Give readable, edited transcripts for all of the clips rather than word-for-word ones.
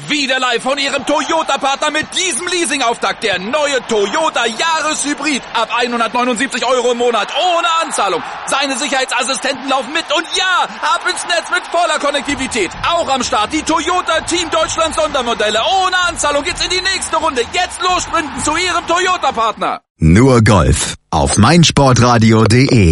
Wieder live von Ihrem Toyota-Partner mit diesem Leasing-Auftakt. Der neue Toyota Jahreshybrid. Ab 179 € im Monat. Ohne Anzahlung. Seine Sicherheitsassistenten laufen mit. Und ja, ab ins Netz mit voller Konnektivität. Auch am Start die Toyota Team Deutschland Sondermodelle. Ohne Anzahlung geht's in die nächste Runde. Jetzt los sprinten zu Ihrem Toyota-Partner. Nur Golf auf meinsportradio.de.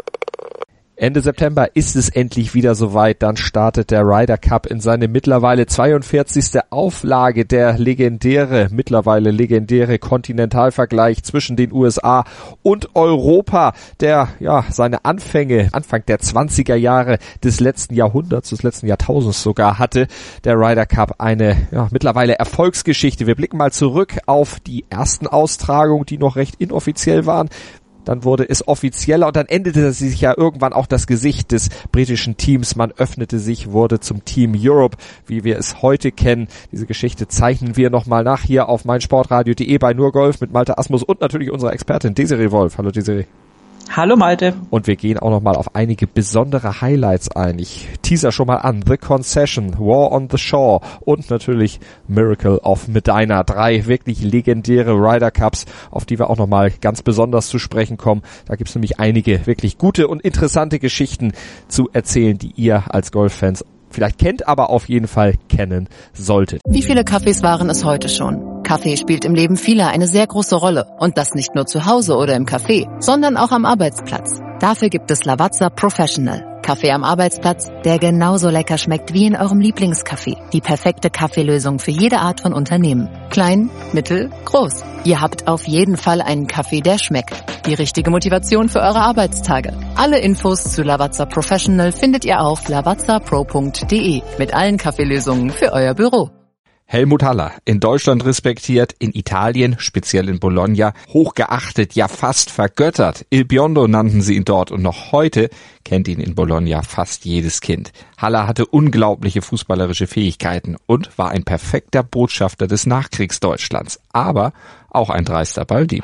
Ende September ist es endlich wieder soweit, dann startet der Ryder Cup in seine mittlerweile 42. Auflage, der mittlerweile legendäre Kontinentalvergleich zwischen den USA und Europa, der seine Anfang der 20er Jahre des letzten Jahrhunderts, des letzten Jahrtausends sogar hatte. Der Ryder Cup eine mittlerweile Erfolgsgeschichte. Wir blicken mal zurück auf die ersten Austragungen, die noch recht inoffiziell waren. Dann wurde es offizieller und dann änderte sich ja irgendwann auch das Gesicht des britischen Teams. Man öffnete sich, wurde zum Team Europe, wie wir es heute kennen. Diese Geschichte zeichnen wir nochmal nach hier auf meinsportradio.de bei Nur Golf mit Malte Asmus und natürlich unserer Expertin Desiree Wolf. Hallo Desiree. Hallo Malte. Und wir gehen auch nochmal auf einige besondere Highlights ein. Ich teaser schon mal an. The Concession, War on the Shore und natürlich Miracle of Medina. 3 wirklich legendäre Ryder Cups, auf die wir auch nochmal ganz besonders zu sprechen kommen. Da gibt's nämlich einige wirklich gute und interessante Geschichten zu erzählen, die ihr als Golffans vielleicht kennt, aber auf jeden Fall kennen solltet. Wie viele Kaffees waren es heute schon? Kaffee spielt im Leben vieler eine sehr große Rolle. Und das nicht nur zu Hause oder im Café, sondern auch am Arbeitsplatz. Dafür gibt es Lavazza Professional. Kaffee am Arbeitsplatz, der genauso lecker schmeckt wie in eurem Lieblingscafé. Die perfekte Kaffeelösung für jede Art von Unternehmen. Klein, mittel, groß. Ihr habt auf jeden Fall einen Kaffee, der schmeckt. Die richtige Motivation für eure Arbeitstage. Alle Infos zu Lavazza Professional findet ihr auf lavazzapro.de mit allen Kaffeelösungen für euer Büro. Helmut Haller, in Deutschland respektiert, in Italien, speziell in Bologna, hochgeachtet, ja fast vergöttert. Il Biondo nannten sie ihn dort und noch heute kennt ihn in Bologna fast jedes Kind. Haller hatte unglaubliche fußballerische Fähigkeiten und war ein perfekter Botschafter des Nachkriegsdeutschlands, aber auch ein dreister Balldieb.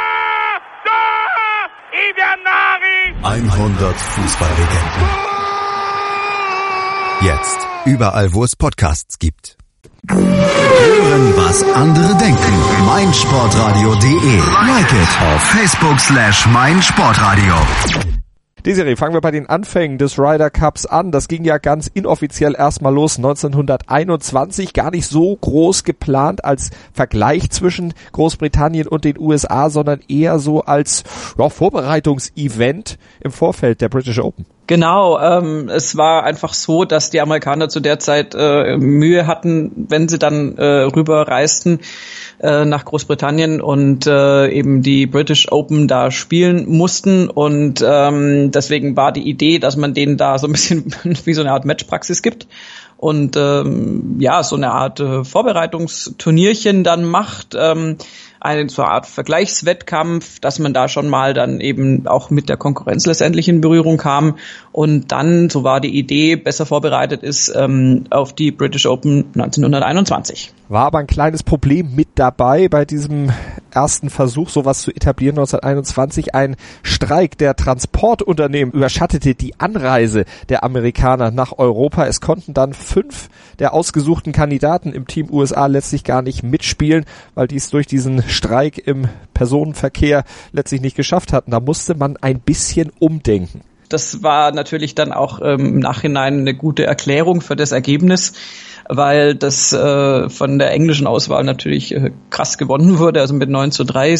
100 Fußballlegenden. Jetzt überall, wo es Podcasts gibt. Hören, was andere denken. meinsportradio.de. Like it auf Facebook/meinsportradio. Desiree, fangen wir bei den Anfängen des Ryder Cups an. Das ging ja ganz inoffiziell erstmal los 1921, gar nicht so groß geplant als Vergleich zwischen Großbritannien und den USA, sondern eher so als Vorbereitungsevent im Vorfeld der British Open. Genau, es war einfach so, dass die Amerikaner zu der Zeit Mühe hatten, wenn sie dann rüberreisten nach Großbritannien und eben die British Open da spielen mussten und deswegen war die Idee, dass man denen da so ein bisschen wie so eine Art Matchpraxis gibt und so eine Art Vorbereitungsturnierchen dann macht, eine so eine Art Vergleichswettkampf, dass man da schon mal dann eben auch mit der Konkurrenz letztendlich in Berührung kam und dann, so war die Idee, besser vorbereitet ist auf die British Open 1921. War aber ein kleines Problem mit dabei bei diesem ersten Versuch, sowas zu etablieren 1921. Ein Streik der Transportunternehmen überschattete die Anreise der Amerikaner nach Europa. Es konnten dann 5 der ausgesuchten Kandidaten im Team USA letztlich gar nicht mitspielen, weil die es durch diesen Streik im Personenverkehr letztlich nicht geschafft hatten. Da musste man ein bisschen umdenken. Das war natürlich dann auch im Nachhinein eine gute Erklärung für das Ergebnis, weil das von der englischen Auswahl natürlich krass gewonnen wurde, also mit 9:3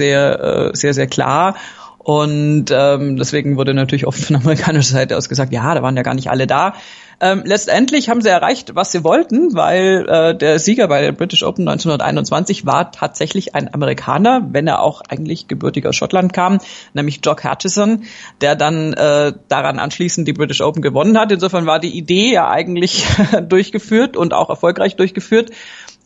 sehr klar. Und deswegen wurde natürlich oft von amerikanischer Seite aus gesagt, ja, da waren ja gar nicht alle da. Letztendlich haben sie erreicht, was sie wollten, weil der Sieger bei der British Open 1921 war tatsächlich ein Amerikaner, wenn er auch eigentlich gebürtig aus Schottland kam, nämlich Jock Hutchison, der dann daran anschließend die British Open gewonnen hat. Insofern war die Idee ja eigentlich durchgeführt und auch erfolgreich durchgeführt.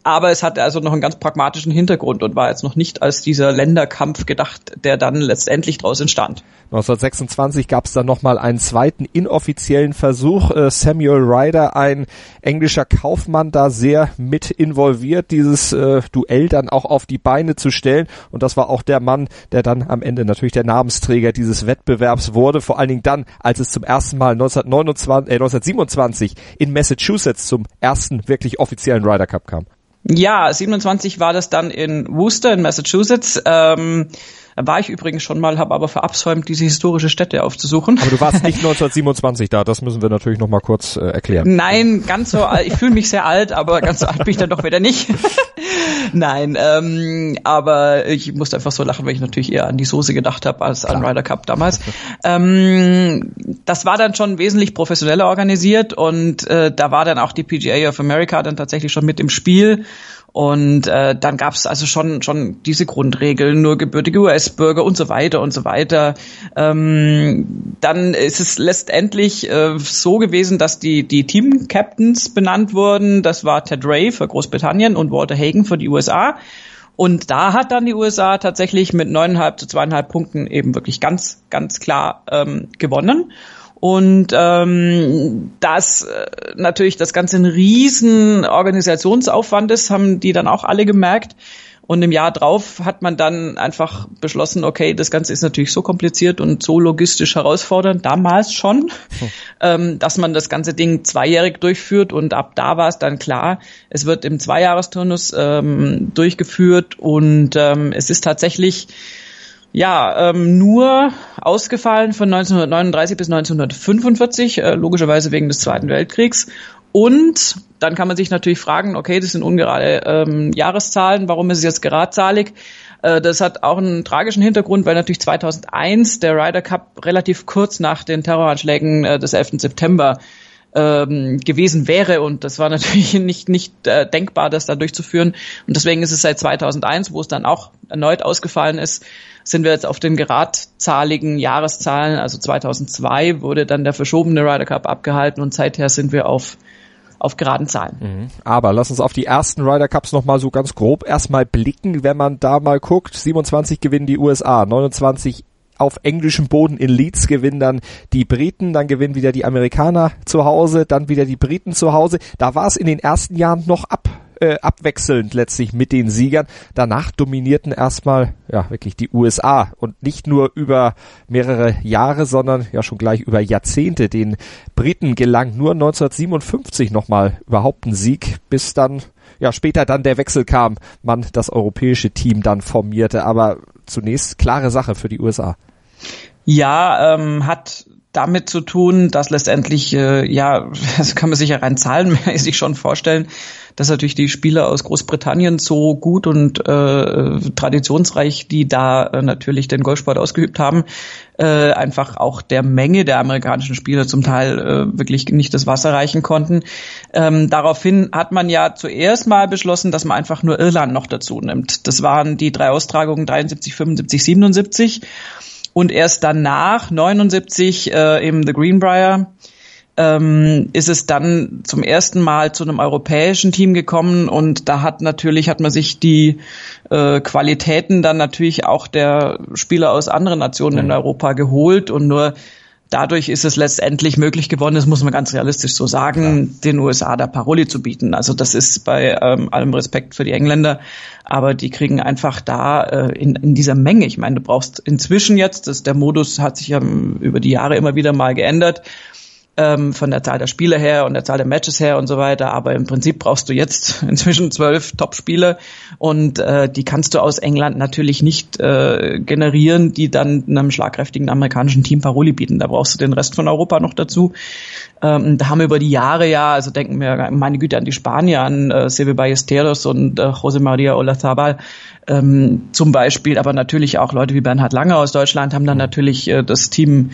Aber es hatte also noch einen ganz pragmatischen Hintergrund und war jetzt noch nicht als dieser Länderkampf gedacht, der dann letztendlich daraus entstand. 1926 gab es dann nochmal einen zweiten inoffiziellen Versuch. Samuel Ryder, ein englischer Kaufmann, da sehr mit involviert, dieses Duell dann auch auf die Beine zu stellen. Und das war auch der Mann, der dann am Ende natürlich der Namensträger dieses Wettbewerbs wurde. Vor allen Dingen dann, als es zum ersten Mal 1927 in Massachusetts zum ersten wirklich offiziellen Ryder Cup kam. Ja, 27 war das dann in Worcester in Massachusetts. Da war ich übrigens schon mal, habe aber verabsäumt, diese historische Stätte aufzusuchen. Aber du warst nicht 1927 da, das müssen wir natürlich noch mal kurz erklären. Nein, ganz so alt, ich fühle mich sehr alt, aber ganz so alt bin ich dann doch wieder nicht. Nein, aber ich musste einfach so lachen, weil ich natürlich eher an die Soße gedacht habe als an Ryder Cup damals. Das war dann schon wesentlich professioneller organisiert und da war dann auch die PGA of America dann tatsächlich schon mit im Spiel. Und dann gab es also schon diese Grundregeln, nur gebürtige US-Bürger und so weiter und so weiter. Dann ist es letztendlich so gewesen, dass die Team-Captains benannt wurden. Das war Ted Ray für Großbritannien und Walter Hagen für die USA. Und da hat dann die USA tatsächlich mit 9,5 zu 2,5 Punkten eben wirklich ganz, ganz klar gewonnen. Und das natürlich das Ganze ein riesen Organisationsaufwand ist, haben die dann auch alle gemerkt. Und im Jahr drauf hat man dann einfach beschlossen, okay, das Ganze ist natürlich so kompliziert und so logistisch herausfordernd, damals schon, dass man das ganze Ding zweijährig durchführt. Und ab da war es dann klar, es wird im Zweijahresturnus durchgeführt und es ist tatsächlich nur ausgefallen von 1939 bis 1945, logischerweise wegen des Zweiten Weltkriegs. Und dann kann man sich natürlich fragen, okay, das sind ungerade Jahreszahlen, warum ist es jetzt geradzalig? Das hat auch einen tragischen Hintergrund, weil natürlich 2001 der Ryder Cup relativ kurz nach den Terroranschlägen des 11. September gewesen wäre und das war natürlich nicht denkbar, das da durchzuführen und deswegen ist es seit 2001, wo es dann auch erneut ausgefallen ist, sind wir jetzt auf den geradzahligen Jahreszahlen, also 2002 wurde dann der verschobene Ryder Cup abgehalten und seither sind wir auf geraden Zahlen. Aber lass uns auf die ersten Ryder Cups nochmal so ganz grob erstmal blicken, wenn man da mal guckt. 27 gewinnen die USA, 29 auf englischem Boden in Leeds gewinnen dann die Briten, dann gewinnen wieder die Amerikaner zu Hause, dann wieder die Briten zu Hause. Da war es in den ersten Jahren noch abwechselnd letztlich mit den Siegern. Danach dominierten erstmal wirklich die USA und nicht nur über mehrere Jahre, sondern schon gleich über Jahrzehnte. Den Briten gelang nur 1957 nochmal überhaupt ein Sieg, bis dann später dann der Wechsel kam, man das europäische Team dann formierte, aber zunächst klare Sache für die USA. Ja, hat damit zu tun, dass letztendlich, das kann man sich ja rein zahlenmäßig schon vorstellen, dass natürlich die Spieler aus Großbritannien so gut und traditionsreich, die da natürlich den Golfsport ausgeübt haben, einfach auch der Menge der amerikanischen Spieler zum Teil wirklich nicht das Wasser reichen konnten. Daraufhin hat man ja zuerst mal beschlossen, dass man einfach nur Irland noch dazu nimmt. Das waren die 3 Austragungen 73, 75, 77. Und erst danach, 79, im The Greenbrier, ist es dann zum ersten Mal zu einem europäischen Team gekommen und da hat man sich die Qualitäten dann natürlich auch der Spieler aus anderen Nationen in Europa geholt und nur dadurch ist es letztendlich möglich geworden, das muss man ganz realistisch so sagen, den USA da Paroli zu bieten. Also das ist bei allem Respekt für die Engländer, aber die kriegen einfach da in dieser Menge. Ich meine, du brauchst inzwischen jetzt, der Modus hat sich ja über die Jahre immer wieder mal geändert, von der Zahl der Spieler her und der Zahl der Matches her und so weiter, aber im Prinzip brauchst du jetzt inzwischen 12 Top-Spieler und die kannst du aus England natürlich nicht generieren, die dann einem schlagkräftigen amerikanischen Team Paroli bieten. Da brauchst du den Rest von Europa noch dazu. Da haben wir über die Jahre also denken wir, meine Güte, an die Spanier, an Seve Ballesteros und José María Olazábal zum Beispiel, aber natürlich auch Leute wie Bernhard Langer aus Deutschland haben dann natürlich das Team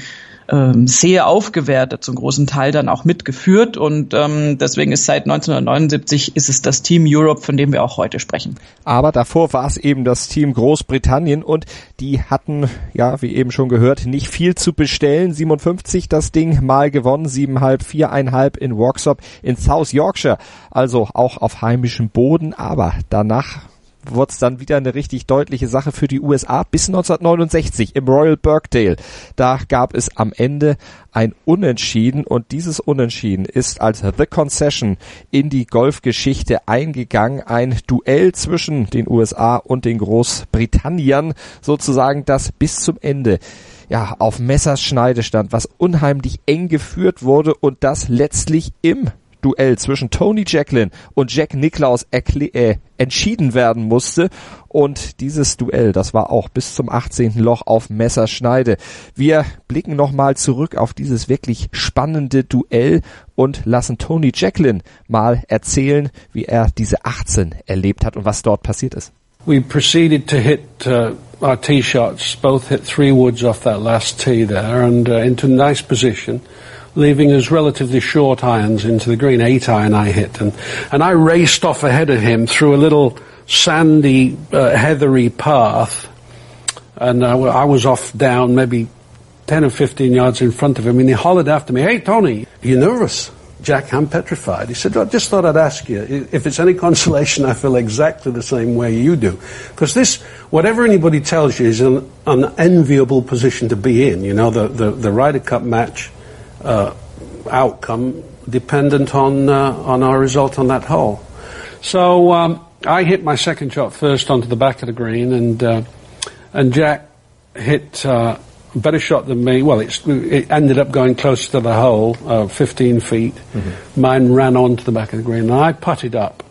sehr aufgewertet, zum großen Teil dann auch mitgeführt und deswegen ist seit 1979 ist es das Team Europe, von dem wir auch heute sprechen. Aber davor war es eben das Team Großbritannien und die hatten, ja, wie eben schon gehört, nicht viel zu bestellen. 57 das Ding mal gewonnen, 7,5, 4,5 in Worksop in South Yorkshire, also auch auf heimischem Boden, aber danach wurde es dann wieder eine richtig deutliche Sache für die USA bis 1969 im Royal Birkdale. Da gab es am Ende ein Unentschieden und dieses Unentschieden ist als The Concession in die Golfgeschichte eingegangen. Ein Duell zwischen den USA und den Großbritanniern sozusagen, das bis zum Ende ja auf Messerschneide stand, was unheimlich eng geführt wurde und das letztlich im Duell zwischen Tony Jacklin und Jack Nicklaus entschieden werden musste. Und dieses Duell, das war auch bis zum 18. Loch auf Messerschneide. Wir blicken nochmal zurück auf dieses wirklich spannende Duell und lassen Tony Jacklin mal erzählen, wie er diese 18 erlebt hat und was dort passiert ist. We proceeded to hit our tee shots, both hit 3 woods off that last tee there and into a nice position, leaving us relatively short irons into the green. 8 iron I hit, and I raced off ahead of him through a little sandy, heathery path, and I was off down maybe 10 or 15 yards in front of him, and he hollered after me, "Hey Tony, are you nervous?" "Jack, I'm petrified." He said, "I just thought I'd ask you. If it's any consolation, I feel exactly the same way you do. Because this, whatever anybody tells you, is an unenviable position to be in. You know, the Ryder Cup match outcome dependent on our result on that hole." So I hit my second shot first onto the back of the green, and Jack hit a better shot than me. Well, it ended up going closer to the hole, 15 feet. Mm-hmm. Mine ran onto the back of the green, and I putted up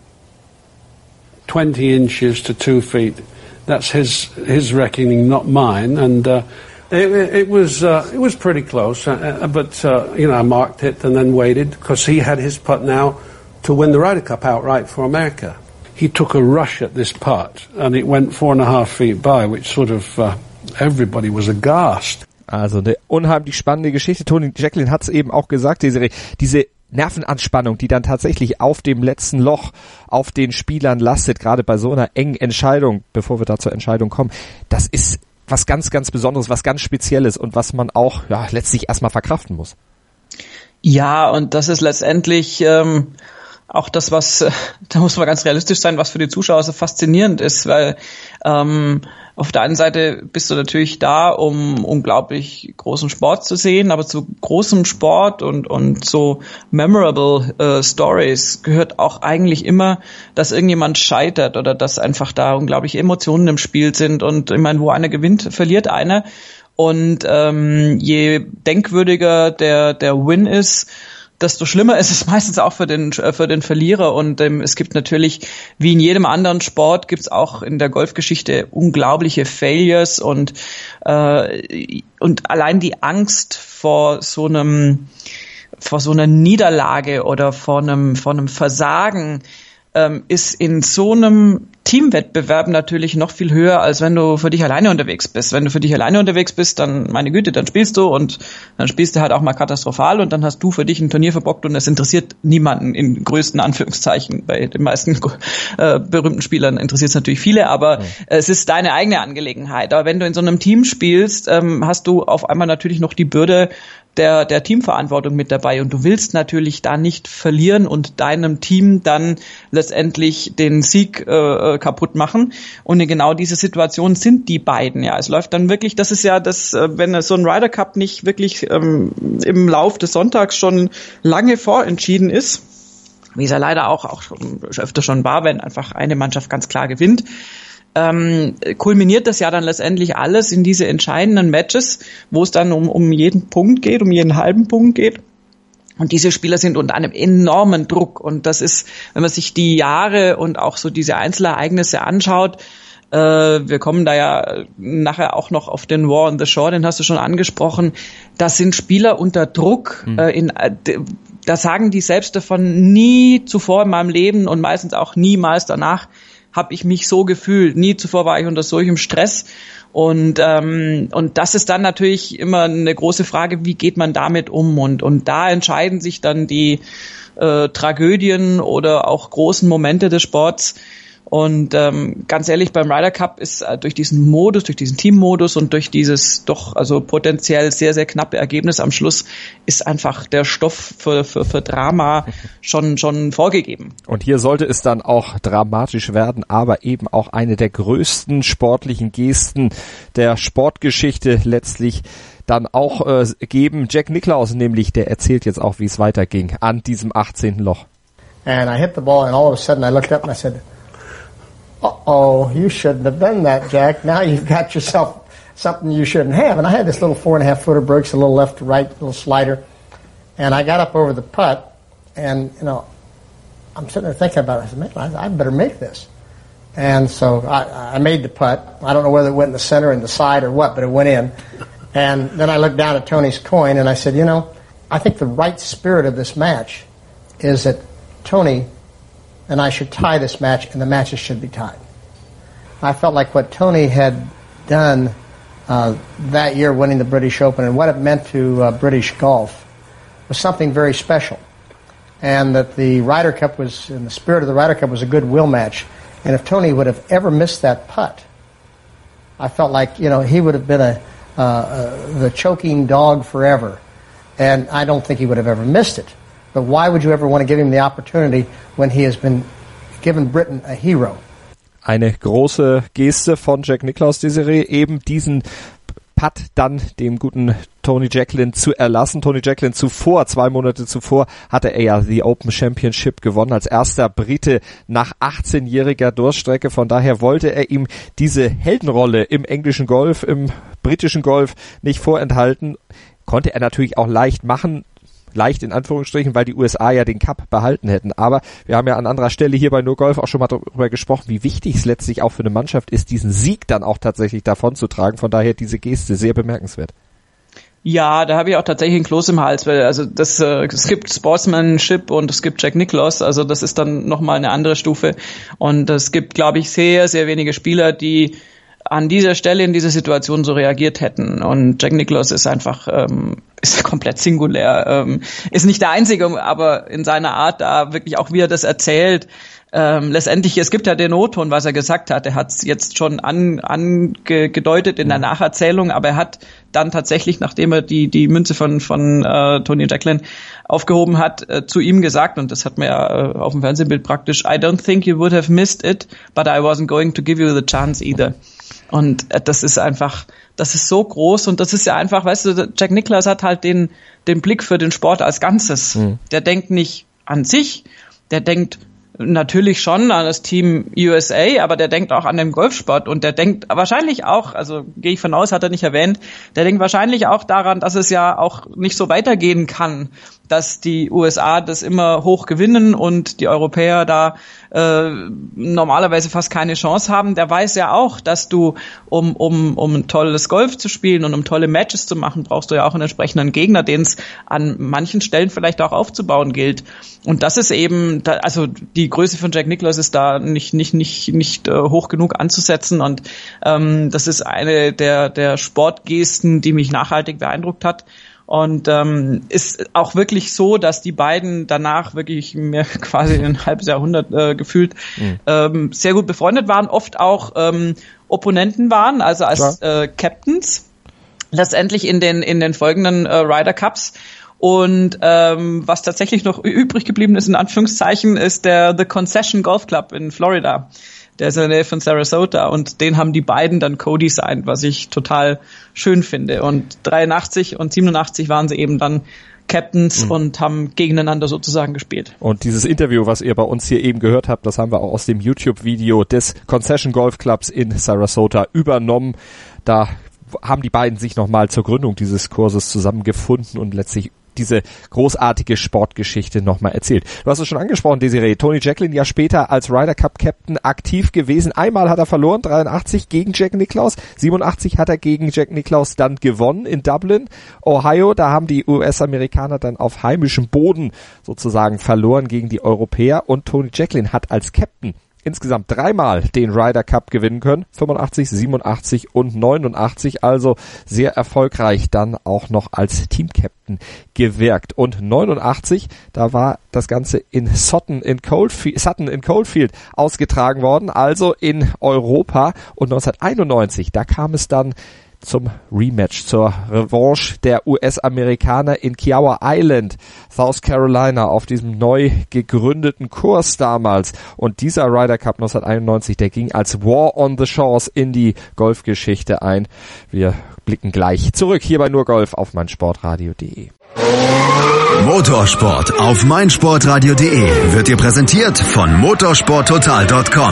20 inches to 2 feet. That's his reckoning, not mine, and it was pretty close, but I marked it and then waited because he had his putt now to win the Ryder Cup outright for America. He took a rush at this putt and it went 4.5 feet by, which sort of everybody was aghast. Also eine unheimlich spannende Geschichte. Tony Jacklin hat es eben auch gesagt, diese Nervenanspannung, die dann tatsächlich auf dem letzten Loch auf den Spielern lastet, gerade bei so einer engen Entscheidung, bevor wir da zur Entscheidung kommen, das ist was ganz, ganz Besonderes, was ganz Spezielles und was man auch letztlich erstmal verkraften muss. Ja, und das ist letztendlich auch das, was, da muss man ganz realistisch sein, was für die Zuschauer so faszinierend ist, weil auf der einen Seite bist du natürlich da, um unglaublich großen Sport zu sehen, aber zu großem Sport und so memorable Stories gehört auch eigentlich immer, dass irgendjemand scheitert oder dass einfach da unglaubliche Emotionen im Spiel sind und ich meine, wo einer gewinnt, verliert einer und je denkwürdiger der Win ist, desto schlimmer ist es meistens auch für den Verlierer und es gibt natürlich, wie in jedem anderen Sport, gibt es auch in der Golfgeschichte unglaubliche Failures und allein die Angst vor so einer Niederlage oder vor einem Versagen ist in so einem Teamwettbewerb natürlich noch viel höher, als wenn du für dich alleine unterwegs bist. Wenn du für dich alleine unterwegs bist, dann, meine Güte, dann spielst du und dann spielst du halt auch mal katastrophal und dann hast du für dich ein Turnier verbockt und es interessiert niemanden in größten Anführungszeichen. Bei den meisten berühmten Spielern interessiert es natürlich viele, aber es ist deine eigene Angelegenheit. Aber wenn du in so einem Team spielst, hast du auf einmal natürlich noch die Bürde der Teamverantwortung mit dabei und du willst natürlich da nicht verlieren und deinem Team dann letztendlich den Sieg kaputt machen und in genau diese Situation sind die beiden, ja. Es läuft dann wirklich, das ist ja das, wenn so ein Ryder Cup nicht wirklich im Lauf des Sonntags schon lange vorentschieden ist, wie es ja leider auch öfter schon war, wenn einfach eine Mannschaft ganz klar gewinnt, kulminiert das ja dann letztendlich alles in diese entscheidenden Matches, wo es dann um jeden Punkt geht, um jeden halben Punkt geht. Und diese Spieler sind unter einem enormen Druck. Und das ist, wenn man sich die Jahre und auch so diese Einzelereignisse anschaut, wir kommen da ja nachher auch noch auf den War on the Shore, den hast du schon angesprochen, das sind Spieler unter Druck, da sagen die selbst davon, nie zuvor in meinem Leben und meistens auch niemals danach habe ich mich so gefühlt. Nie zuvor war ich unter solchem Stress. Und das ist dann natürlich immer eine große Frage, wie geht man damit um? Und da entscheiden sich dann die Tragödien oder auch großen Momente des Sports. Und ganz ehrlich, beim Ryder Cup ist durch diesen Modus, durch diesen Teammodus und durch dieses doch also potenziell sehr, sehr knappe Ergebnis am Schluss ist einfach der Stoff für Drama schon vorgegeben. Und hier sollte es dann auch dramatisch werden, aber eben auch eine der größten sportlichen Gesten der Sportgeschichte letztlich dann auch geben. Jack Nicklaus nämlich, der erzählt jetzt auch, wie es weiterging an diesem 18. Loch. And I hit the ball and all of a sudden I looked up and I said, uh-oh, you shouldn't have done that, Jack. Now you've got yourself something you shouldn't have. And I had this little 4.5-footer Brooks, a little left to right, little slider. And I got up over the putt and, I'm sitting there thinking about it. I said, man, I better make this. And so I made the putt. I don't know whether it went in the center, in the side or what, but it went in. And then I looked down at Tony's coin and I said, I think the right spirit of this match is that Tony and I should tie this match, and the matches should be tied. I felt like what Tony had done that year, winning the British Open, and what it meant to British golf, was something very special. And that the Ryder Cup was, in the spirit of the Ryder Cup, was a goodwill match. And if Tony would have ever missed that putt, I felt like, he would have been the choking dog forever. And I don't think he would have ever missed it. But why would you ever want to give him the opportunity when he has been given Britain a hero? Eine große Geste von Jack Nicklaus, Desiree, eben diesen Putt dann dem guten Tony Jacklin zu erlassen. Tony Jacklin 2 Monate zuvor, hatte er ja die Open Championship gewonnen, als erster Brite nach 18-jähriger Durststrecke. Von daher wollte er ihm diese Heldenrolle im englischen Golf, im britischen Golf nicht vorenthalten. Konnte er natürlich auch leicht machen, leicht in Anführungsstrichen, weil die USA ja den Cup behalten hätten. Aber wir haben ja an anderer Stelle hier bei Nur Golf auch schon mal darüber gesprochen, wie wichtig es letztlich auch für eine Mannschaft ist, diesen Sieg dann auch tatsächlich davon zu tragen. Von daher diese Geste sehr bemerkenswert. Ja, da habe ich auch tatsächlich einen Kloß im Hals, weil also es gibt Sportsmanship und es gibt Jack Nicklaus, also das ist dann nochmal eine andere Stufe. Und es gibt, glaube ich, sehr, sehr wenige Spieler, die an dieser Stelle in dieser Situation so reagiert hätten. Und Jack Nicklaus ist einfach ist komplett singulär. Ist nicht der Einzige, aber in seiner Art da wirklich auch, wie er das erzählt. Letztendlich, es gibt ja den O-Ton, was er gesagt hat. Er hat es jetzt schon angedeutet in der Nacherzählung, aber er hat dann tatsächlich, nachdem er die Münze von Tony Jacklin aufgehoben hat, zu ihm gesagt, und das hat man ja auf dem Fernsehbild praktisch, I don't think you would have missed it, but I wasn't going to give you the chance either. Und das ist einfach, das ist so groß und das ist ja einfach, weißt du, Jack Nicklaus hat halt den Blick für den Sport als Ganzes. Der denkt nicht an sich, der denkt natürlich schon an das Team USA, aber der denkt auch an den Golfsport und der denkt wahrscheinlich auch, also gehe ich von aus, hat er nicht erwähnt, der denkt wahrscheinlich auch daran, dass es ja auch nicht so weitergehen kann, dass die USA das immer hoch gewinnen und die Europäer da normalerweise fast keine Chance haben. Der weiß ja auch, dass du, um ein tolles Golf zu spielen und um tolle Matches zu machen, brauchst du ja auch einen entsprechenden Gegner, den es an manchen Stellen vielleicht auch aufzubauen gilt. Und das ist eben, also die Größe von Jack Nicklaus ist da nicht hoch genug anzusetzen und das ist eine der Sportgesten, die mich nachhaltig beeindruckt hat. Und ist auch wirklich so, dass die beiden danach wirklich mir quasi ein halbes Jahrhundert gefühlt sehr gut befreundet waren, oft auch Opponenten waren, also als Captains, letztendlich in den folgenden Ryder Cups. Und was tatsächlich noch übrig geblieben ist, in Anführungszeichen, ist der The Concession Golf Club in Florida. Der ist in der Nähe von Sarasota und den haben die beiden dann co-designed, was ich total schön finde. Und 83 und 87 waren sie eben dann Captains und haben gegeneinander sozusagen gespielt. Und dieses Interview, was ihr bei uns hier eben gehört habt, das haben wir auch aus dem YouTube-Video des Concession Golf Clubs in Sarasota übernommen. Da haben die beiden sich nochmal zur Gründung dieses Kurses zusammengefunden und letztlich diese großartige Sportgeschichte nochmal erzählt. Du hast es schon angesprochen, Desiree. Tony Jacklin ja später als Ryder Cup Captain aktiv gewesen. Einmal hat er verloren, 83 gegen Jack Nicklaus. 87 hat er gegen Jack Nicklaus dann gewonnen in Dublin, Ohio. Da haben die US-Amerikaner dann auf heimischem Boden sozusagen verloren gegen die Europäer. Und Tony Jacklin hat als Captain insgesamt 3-mal den Ryder Cup gewinnen können. 85, 87 und 89. Also sehr erfolgreich dann auch noch als Teamcaptain gewirkt. Und 89, da war das Ganze in Sutton in Coldfield ausgetragen worden, also in Europa. Und 1991, da kam es dann zum Rematch, zur Revanche der US-Amerikaner in Kiowa Island, South Carolina, auf diesem neu gegründeten Kurs damals. Und dieser Ryder Cup 1991, der ging als War on the Shores in die Golfgeschichte ein. Wir blicken gleich zurück hier bei Nur Golf auf meinsportradio.de. Motorsport auf meinsportradio.de wird dir präsentiert von motorsporttotal.com.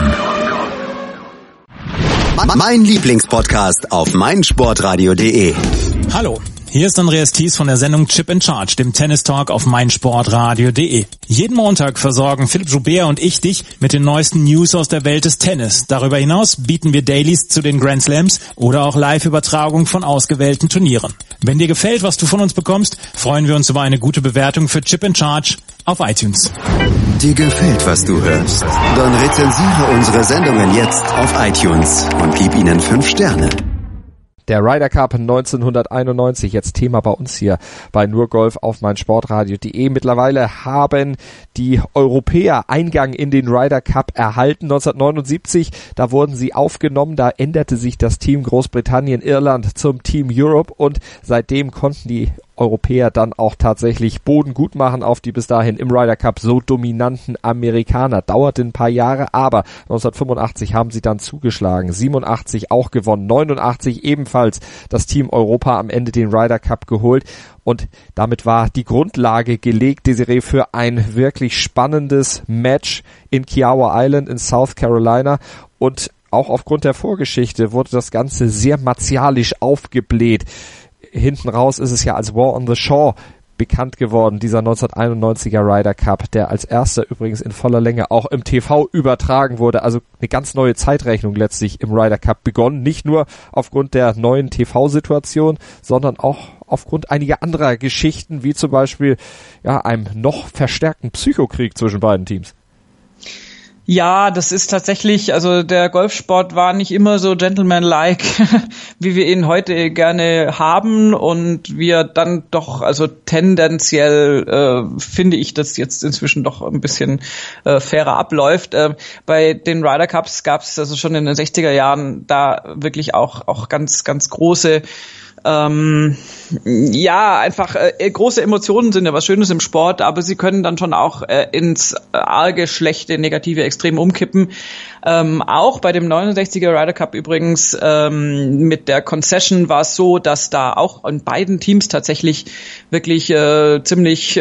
Mein Lieblingspodcast auf meinsportradio.de. Hallo, hier ist Andreas Thies von der Sendung Chip in Charge, dem Tennis Talk auf meinsportradio.de. Jeden Montag versorgen Philipp Joubert und ich dich mit den neuesten News aus der Welt des Tennis. Darüber hinaus bieten wir Dailies zu den Grand Slams oder auch Live-Übertragung von ausgewählten Turnieren. Wenn dir gefällt, was du von uns bekommst, freuen wir uns über eine gute Bewertung für Chip in Charge auf iTunes. Dir gefällt, was du hörst? Dann rezensiere unsere Sendungen jetzt auf iTunes und gib ihnen 5 Sterne. Der Ryder Cup 1991, jetzt Thema bei uns hier bei Nur Golf auf meinsportradio.de. Mittlerweile haben die Europäer Eingang in den Ryder Cup erhalten. 1979, da wurden sie aufgenommen, da änderte sich das Team Großbritannien-Irland zum Team Europe und seitdem konnten die Europäer dann auch tatsächlich Boden gut machen auf die bis dahin im Ryder Cup so dominanten Amerikaner. Dauerte ein paar Jahre, aber 1985 haben sie dann zugeschlagen, 87 auch gewonnen, 89 ebenfalls das Team Europa am Ende den Ryder Cup geholt und damit war die Grundlage gelegt, Desiree, für ein wirklich spannendes Match in Kiowa Island in South Carolina und auch aufgrund der Vorgeschichte wurde das Ganze sehr martialisch aufgebläht. Hinten raus ist es ja als War on the Shore bekannt geworden, dieser 1991er Ryder Cup, der als erster übrigens in voller Länge auch im TV übertragen wurde. Also eine ganz neue Zeitrechnung letztlich im Ryder Cup begonnen. Nicht nur aufgrund der neuen TV-Situation, sondern auch aufgrund einiger anderer Geschichten, wie zum Beispiel einem noch verstärkten Psychokrieg zwischen beiden Teams. Ja, das ist tatsächlich, also der Golfsport war nicht immer so gentleman-like, wie wir ihn heute gerne haben und wir dann doch, also tendenziell finde ich, dass jetzt inzwischen doch ein bisschen fairer abläuft. Bei den Ryder Cups gab es also schon in den 60er Jahren da wirklich auch ganz, ganz große große Emotionen sind ja was Schönes im Sport, aber sie können dann schon auch ins arge, schlechte, negative Extrem umkippen. Auch bei dem 69er Ryder Cup übrigens mit der Concession war es so, dass da auch in beiden Teams tatsächlich wirklich ziemlich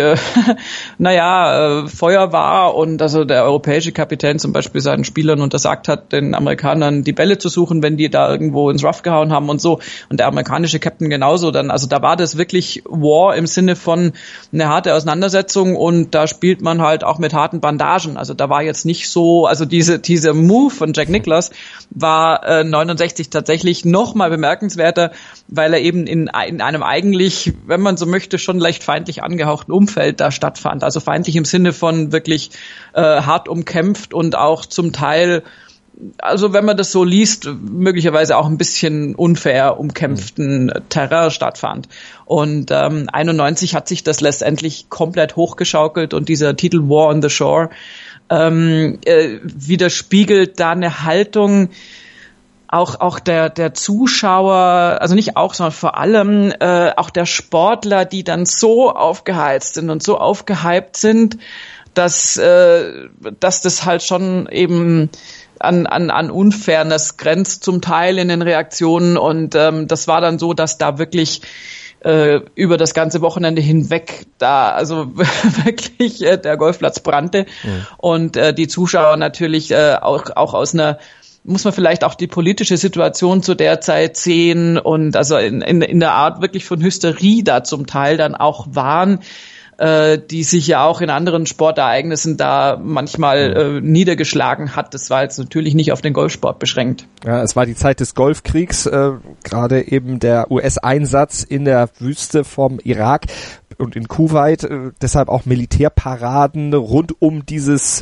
Feuer war und also der europäische Kapitän zum Beispiel seinen Spielern untersagt hat, den Amerikanern die Bälle zu suchen, wenn die da irgendwo ins Rough gehauen haben und so und der amerikanische Captain genauso dann, also da war das wirklich War im Sinne von eine harte Auseinandersetzung und da spielt man halt auch mit harten Bandagen, also da war jetzt nicht so, also diese Move von Jack Nicklaus war 69 tatsächlich noch mal bemerkenswerter, weil er eben in einem eigentlich, wenn man so möchte, schon leicht feindlich angehauchten Umfeld da stattfand, also feindlich im Sinne von wirklich hart umkämpft und auch zum Teil, also wenn man das so liest, möglicherweise auch ein bisschen unfair umkämpften Terrain stattfand. Und 91 hat sich das letztendlich komplett hochgeschaukelt und dieser Titel War on the Shore widerspiegelt da eine Haltung auch der Zuschauer, also nicht auch, sondern vor allem auch der Sportler, die dann so aufgeheizt sind und so aufgehypt sind, dass das halt schon eben an Unfairness grenzt zum Teil in den Reaktionen und das war dann so, dass da wirklich über das ganze Wochenende hinweg da also wirklich der Golfplatz brannte und die Zuschauer natürlich auch aus einer, muss man vielleicht auch die politische Situation zu der Zeit sehen und also in der Art wirklich von Hysterie da zum Teil dann auch waren, die sich ja auch in anderen Sportereignissen da manchmal niedergeschlagen hat. Das war jetzt natürlich nicht auf den Golfsport beschränkt. Ja, es war die Zeit des Golfkriegs, gerade eben der US-Einsatz in der Wüste vom Irak. und in Kuwait, deshalb auch Militärparaden rund um dieses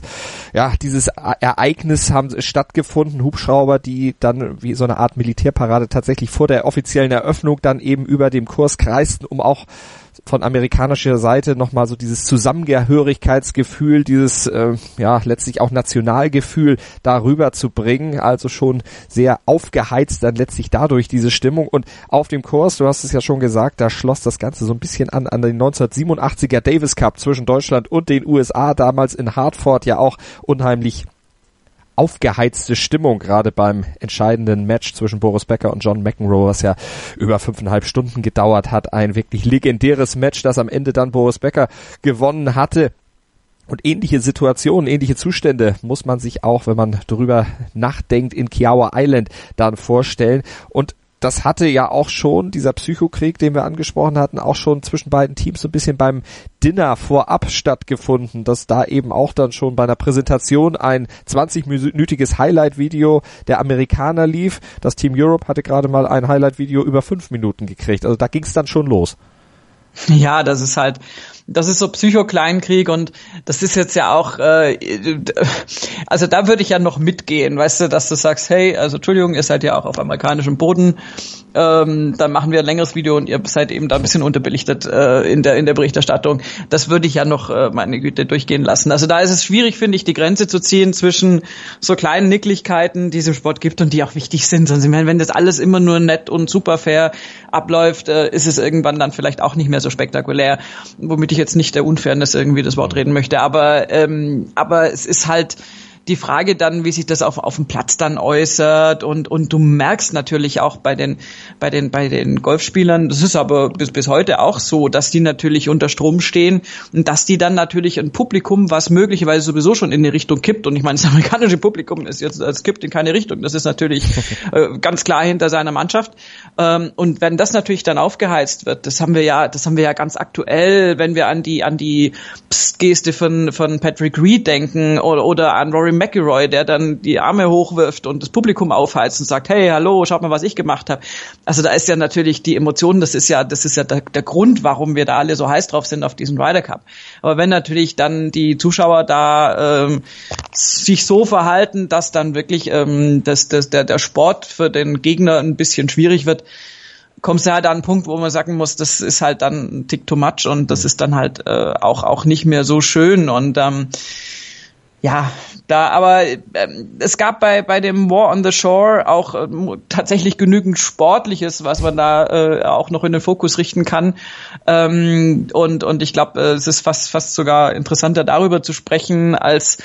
Ereignis haben stattgefunden, Hubschrauber, die dann wie so eine Art Militärparade tatsächlich vor der offiziellen Eröffnung dann eben über dem Kurs kreisten, um auch von amerikanischer Seite nochmal so dieses Zusammengehörigkeitsgefühl, dieses letztlich auch Nationalgefühl darüber zu bringen, also schon sehr aufgeheizt dann letztlich dadurch diese Stimmung. Und auf dem Kurs, du hast es ja schon gesagt, da schloss das Ganze so ein bisschen an den 1987er Davis Cup zwischen Deutschland und den USA, damals in Hartford, ja auch unheimlich aufgeheizte Stimmung, gerade beim entscheidenden Match zwischen Boris Becker und John McEnroe, was ja über 5,5 Stunden gedauert hat. Ein wirklich legendäres Match, das am Ende dann Boris Becker gewonnen hatte. Und ähnliche Situationen, ähnliche Zustände muss man sich auch, wenn man drüber nachdenkt, in Kiowa Island dann vorstellen. Und das hatte ja auch schon, dieser Psychokrieg, den wir angesprochen hatten, auch schon zwischen beiden Teams so ein bisschen beim Dinner vorab stattgefunden, dass da eben auch dann schon bei einer Präsentation ein 20-minütiges Highlight-Video der Amerikaner lief. Das Team Europe hatte gerade mal ein Highlight-Video über 5 Minuten gekriegt. Also da ging es dann schon los. Ja, das ist so Psycho-Kleinkrieg und das ist jetzt ja auch, also da würde ich ja noch mitgehen, weißt du, dass du sagst, hey, also Entschuldigung, ihr seid ja auch auf amerikanischem Boden, dann machen wir ein längeres Video und ihr seid eben da ein bisschen unterbelichtet in der Berichterstattung. Das würde ich ja noch, meine Güte, durchgehen lassen. Also da ist es schwierig, finde ich, die Grenze zu ziehen zwischen so kleinen Nicklichkeiten, die es im Sport gibt und die auch wichtig sind. Sonst, ich meine, wenn das alles immer nur nett und super fair abläuft, ist es irgendwann dann vielleicht auch nicht mehr so spektakulär, womit ich jetzt nicht der Unfairness irgendwie das Wort reden möchte. Aber es ist halt die Frage dann, wie sich das auf dem Platz dann äußert und du merkst natürlich auch bei den Golfspielern, das ist aber bis heute auch so, dass die natürlich unter Strom stehen und dass die dann natürlich ein Publikum, was möglicherweise sowieso schon in die Richtung kippt, und ich meine, das amerikanische Publikum ist jetzt, es kippt in keine Richtung, das ist natürlich ganz klar hinter seiner Mannschaft, und wenn das natürlich dann aufgeheizt wird, das haben wir ja ganz aktuell, wenn wir an die Psst-Geste von Patrick Reed denken oder an Rory McIlroy, der dann die Arme hochwirft und das Publikum aufheizt und sagt, hey, hallo, schaut mal, was ich gemacht habe. Also da ist ja natürlich die Emotion, das ist ja der Grund, warum wir da alle so heiß drauf sind auf diesen Ryder Cup. Aber wenn natürlich dann die Zuschauer da sich so verhalten, dass dann wirklich der Sport für den Gegner ein bisschen schwierig wird, kommst du halt an einen Punkt, wo man sagen muss, das ist halt dann ein Tick too much und das ist dann halt auch nicht mehr so schön und es gab bei dem War on the Shore auch tatsächlich genügend Sportliches, was man da auch noch in den Fokus richten kann. Und ich glaube, es ist fast sogar interessanter, darüber zu sprechen, als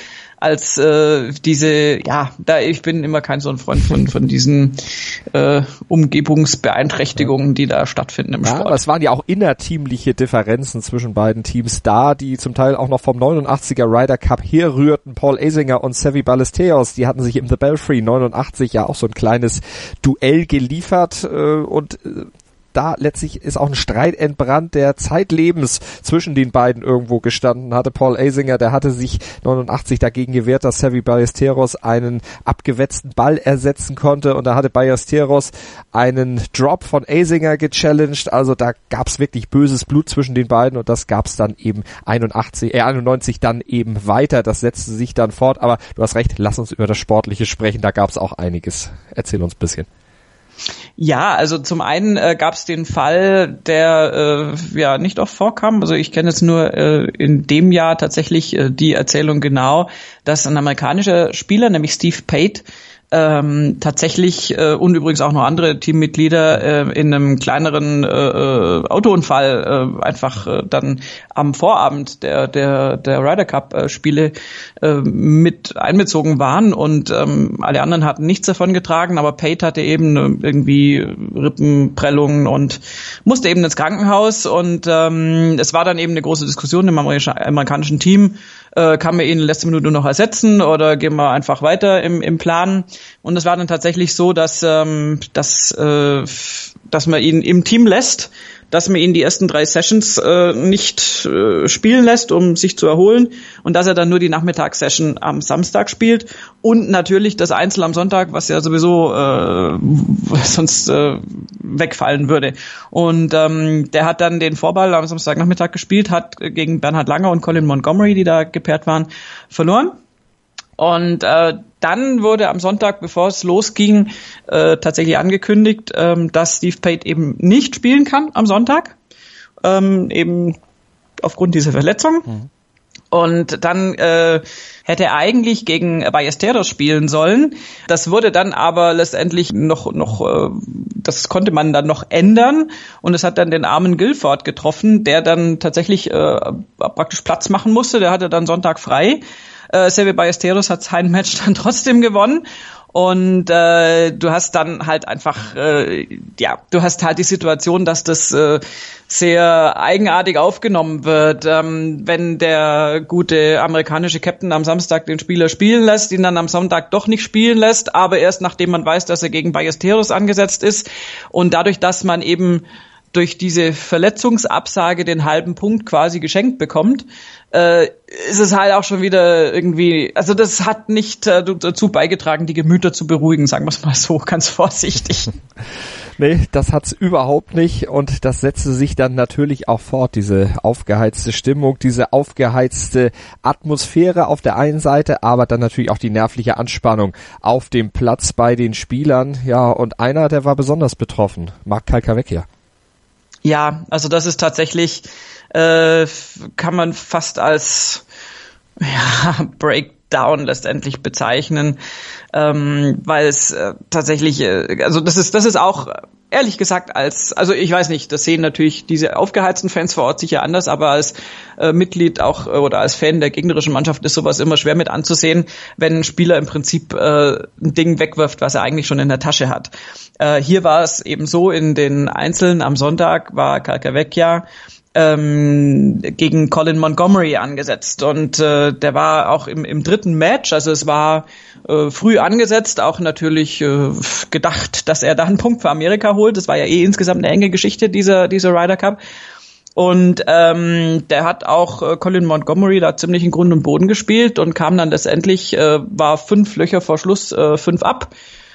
ich bin immer kein so ein Freund von diesen Umgebungsbeeinträchtigungen, die da stattfinden im Sport. Aber es waren ja auch innerteamliche Differenzen zwischen beiden Teams da, die zum Teil auch noch vom 89er Ryder Cup herrührten. Paul Azinger und Seve Ballesteros, die hatten sich im The Belfry 89 ja auch so ein kleines Duell geliefert und da letztlich ist auch ein Streit entbrannt, der zeitlebens zwischen den beiden irgendwo gestanden hatte. Paul Azinger, der hatte sich 89 dagegen gewehrt, dass Seve Ballesteros einen abgewetzten Ball ersetzen konnte, und da hatte Ballesteros einen Drop von Azinger gechallenged. Also da gab's wirklich böses Blut zwischen den beiden, und das gab's dann eben 91 dann eben weiter. Das setzte sich dann fort, aber du hast recht, lass uns über das Sportliche sprechen, da gab's auch einiges. Erzähl uns ein bisschen. Ja, also zum einen gab es den Fall, der nicht oft vorkam. Also ich kenne jetzt nur in dem Jahr tatsächlich die Erzählung genau, dass ein amerikanischer Spieler, nämlich Steve Pate, tatsächlich und übrigens auch noch andere Teammitglieder in einem kleineren Autounfall einfach dann am Vorabend der Ryder Cup Spiele mit einbezogen waren, und alle anderen hatten nichts davon getragen, aber Pate hatte eben irgendwie Rippenprellungen und musste eben ins Krankenhaus, und es war dann eben eine große Diskussion im amerikanischen Team, kann man ihn in letzter Minute noch ersetzen oder gehen wir einfach weiter im Plan? Und es war dann tatsächlich so, dass man ihn im Team lässt, dass man ihn die ersten 3 Sessions nicht spielen lässt, um sich zu erholen und dass er dann nur die Nachmittagssession am Samstag spielt und natürlich das Einzel am Sonntag, was ja sowieso sonst wegfallen würde. Und der hat dann den Vorball am Samstagnachmittag gespielt, hat gegen Bernhard Langer und Colin Montgomery, die da gepaart waren, verloren. Und dann wurde am Sonntag, bevor es losging, tatsächlich angekündigt, dass Steve Pate eben nicht spielen kann am Sonntag, eben aufgrund dieser Verletzung. Mhm. Und dann hätte er eigentlich gegen Ballesteros spielen sollen. Das wurde dann aber letztendlich noch das konnte man dann noch ändern. Und es hat dann den armen Guilford getroffen, der dann tatsächlich praktisch Platz machen musste. Der hatte dann Sonntag frei. Seve Ballesteros hat sein Match dann trotzdem gewonnen. Und du hast dann halt einfach, du hast halt die Situation, dass das sehr eigenartig aufgenommen wird, wenn der gute amerikanische Captain am Samstag den Spieler spielen lässt, ihn dann am Sonntag doch nicht spielen lässt, aber erst nachdem man weiß, dass er gegen Ballesteros angesetzt ist. Und dadurch, dass man eben durch diese Verletzungsabsage den halben Punkt quasi geschenkt bekommt, ist es halt auch schon wieder irgendwie, also das hat nicht dazu beigetragen, die Gemüter zu beruhigen, sagen wir es mal so, ganz vorsichtig. Nee, das hat's überhaupt nicht und das setzte sich dann natürlich auch fort, diese aufgeheizte Stimmung, diese aufgeheizte Atmosphäre auf der einen Seite, aber dann natürlich auch die nervliche Anspannung auf dem Platz bei den Spielern. Ja, und einer, der war besonders betroffen, Marc Calcavecchia. Ja, also das ist tatsächlich, kann man fast als Breakdown letztendlich bezeichnen, weil es tatsächlich, also das ist auch ehrlich gesagt also ich weiß nicht, das sehen natürlich diese aufgeheizten Fans vor Ort sicher anders, aber als Mitglied auch oder als Fan der gegnerischen Mannschaft ist sowas immer schwer mit anzusehen, wenn ein Spieler im Prinzip ein Ding wegwirft, was er eigentlich schon in der Tasche hat. Hier war es eben so, in den Einzelnen am Sonntag war Calcavecchia gegen Colin Montgomery angesetzt und der war auch im dritten Match, also es war früh angesetzt, auch natürlich gedacht, dass er da einen Punkt für Amerika holt. Das war ja insgesamt eine enge Geschichte, dieser Ryder Cup. Und der hat auch Colin Montgomery da ziemlich in Grund und Boden gespielt und kam dann letztendlich, war 5 Löcher vor Schluss, 5 ab.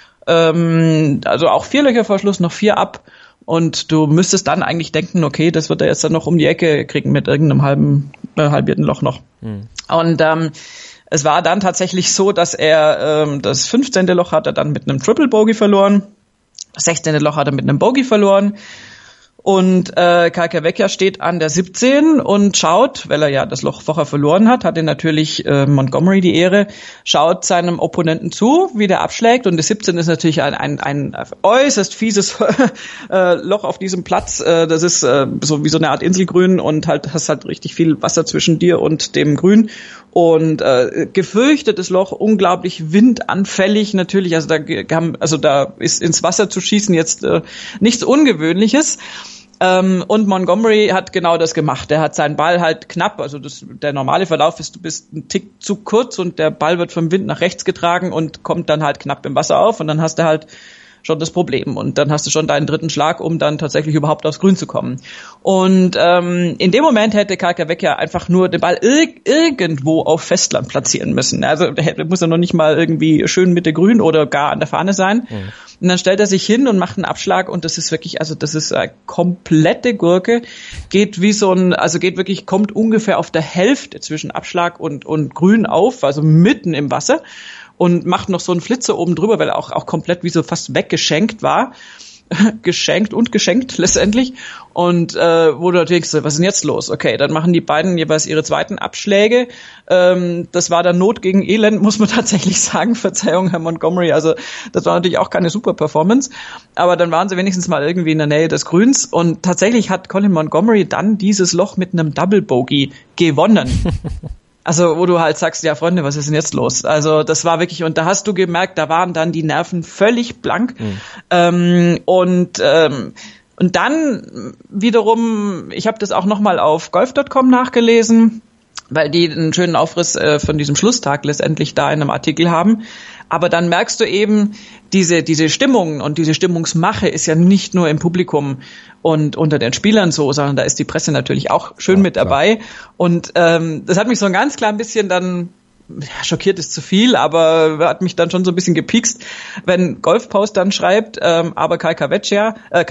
Also auch 4 Löcher vor Schluss, noch 4 ab. Und du müsstest dann eigentlich denken, okay, das wird er jetzt dann noch um die Ecke kriegen mit irgendeinem halbierten Loch noch. Mhm. Und es war dann tatsächlich so, dass er das 15. Loch hat er dann mit einem Triple Bogey verloren, das 16. Loch hat er mit einem Bogey verloren. Und Calcavecchia steht an der 17 und schaut, weil er ja das Loch vorher verloren hat, hatte natürlich Montgomery die Ehre, schaut seinem Opponenten zu, wie der abschlägt. Und die 17 ist natürlich ein äußerst fieses Loch auf diesem Platz. Das ist so wie so eine Art Inselgrün und hast halt richtig viel Wasser zwischen dir und dem Grün. Und gefürchtetes Loch, unglaublich windanfällig natürlich. Also da ist ins Wasser zu schießen jetzt nichts Ungewöhnliches. Und Montgomery hat genau das gemacht. Der hat seinen Ball halt knapp, also der normale Verlauf ist, du bist einen Tick zu kurz und der Ball wird vom Wind nach rechts getragen und kommt dann halt knapp im Wasser auf und dann hast du halt schon das Problem und dann hast du schon deinen dritten Schlag, um dann tatsächlich überhaupt aufs Grün zu kommen. Und in dem Moment hätte Calcavecchia einfach nur den Ball irgendwo auf Festland platzieren müssen. Also der muss ja noch nicht mal irgendwie schön Mitte Grün oder gar an der Fahne sein. Mhm. Und dann stellt er sich hin und macht einen Abschlag und das ist wirklich, also das ist eine komplette Gurke, kommt ungefähr auf der Hälfte zwischen Abschlag und Grün auf, also mitten im Wasser. Und macht noch so einen Flitzer oben drüber, weil er auch komplett wie so fast weggeschenkt war. Geschenkt letztendlich. Und wo du denkst, was ist denn jetzt los? Okay, dann machen die beiden jeweils ihre zweiten Abschläge. Das war dann Not gegen Elend, muss man tatsächlich sagen. Verzeihung, Herr Montgomery. Also das war natürlich auch keine super Performance. Aber dann waren sie wenigstens mal irgendwie in der Nähe des Grüns. Und tatsächlich hat Colin Montgomery dann dieses Loch mit einem Double Bogey gewonnen. Also, wo du halt sagst, ja Freunde, was ist denn jetzt los? Also, das war wirklich, und da hast du gemerkt, da waren dann die Nerven völlig blank. Mhm. Und dann wiederum, ich habe das auch nochmal auf golf.com nachgelesen, weil die einen schönen Aufriss von diesem Schlusstag letztendlich da in einem Artikel haben. Aber dann merkst du eben, diese Stimmung und diese Stimmungsmache ist ja nicht nur im Publikum und unter den Spielern so, sondern da ist die Presse natürlich auch schön mit dabei. Und das hat mich so ein ganz klein bisschen dann, schockiert ist zu viel, aber hat mich dann schon so ein bisschen gepiekst, wenn Golfpost dann schreibt, aber Calcavecchia,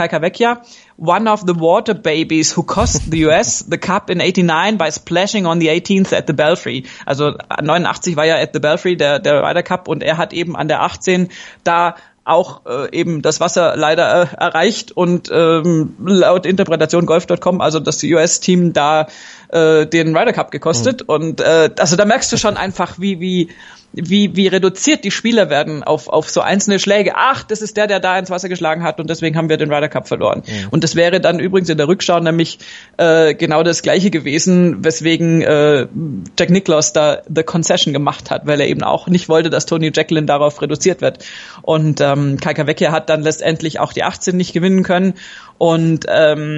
one of the water babies who cost the US the cup in 89 by splashing on the 18th at the Belfry. Also 89 war ja at the Belfry der Ryder Cup und er hat eben an der 18 da auch eben das Wasser leider erreicht und laut Interpretation Golf.com, also das US-Team da den Ryder Cup gekostet und also da merkst du schon einfach, wie reduziert die Spieler werden auf so einzelne Schläge. Ach, das ist der da ins Wasser geschlagen hat und deswegen haben wir den Ryder Cup verloren. Und das wäre dann übrigens in der Rückschau nämlich genau das Gleiche gewesen, weswegen Jack Nicklaus da the concession gemacht hat, weil er eben auch nicht wollte, dass Tony Jacklin darauf reduziert wird. Und Calcavecchia hat dann letztendlich auch die 18 nicht gewinnen können und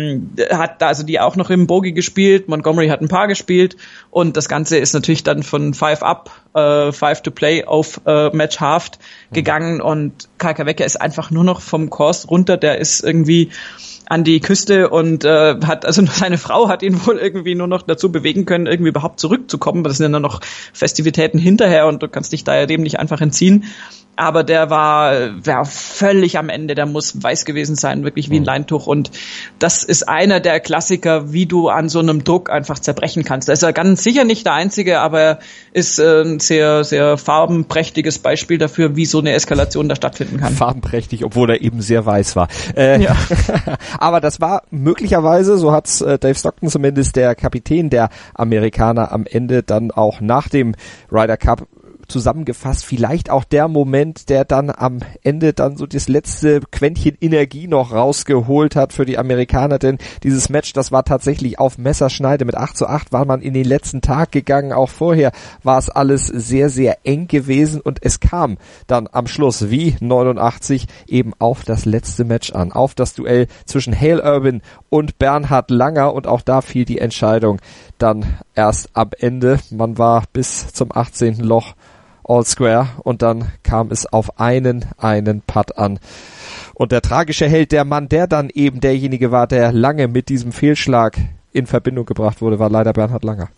hat da also die auch noch im Bogey gespielt. Montgomery hat ein Paar gespielt und das Ganze ist natürlich dann von 5 up, 5 to play auf Match halved gegangen und Calcavecchia ist einfach nur noch vom Kurs runter, der ist irgendwie an die Küste und seine Frau hat ihn wohl irgendwie nur noch dazu bewegen können, irgendwie überhaupt zurückzukommen. Das sind ja noch Festivitäten hinterher und du kannst dich da ja dem nicht einfach entziehen. Aber der war völlig am Ende, der muss weiß gewesen sein, wirklich wie ein Leintuch. Und das ist einer der Klassiker, wie du an so einem Druck einfach zerbrechen kannst. Da ist er ganz sicher nicht der Einzige, aber er ist ein sehr, sehr farbenprächtiges Beispiel dafür, wie so eine Eskalation da stattfinden kann. Farbenprächtig, obwohl er eben sehr weiß war. Ja. Aber das war möglicherweise, so hat's Dave Stockton zumindest, der Kapitän der Amerikaner am Ende dann auch nach dem Ryder Cup zusammengefasst, vielleicht auch der Moment, der dann am Ende dann so das letzte Quäntchen Energie noch rausgeholt hat für die Amerikaner, denn dieses Match, das war tatsächlich auf Messerschneide. Mit 8:8 war man in den letzten Tag gegangen, auch vorher war es alles sehr, sehr eng gewesen und es kam dann am Schluss wie 89 eben auf das letzte Match an, auf das Duell zwischen Hale Irwin und Bernhard Langer und auch da fiel die Entscheidung dann erst am Ende. Man war bis zum 18. Loch all square und dann kam es auf einen Putt an. Und der tragische Held, der Mann, der dann eben derjenige war, der lange mit diesem Fehlschlag in Verbindung gebracht wurde, war leider Bernhard Langer.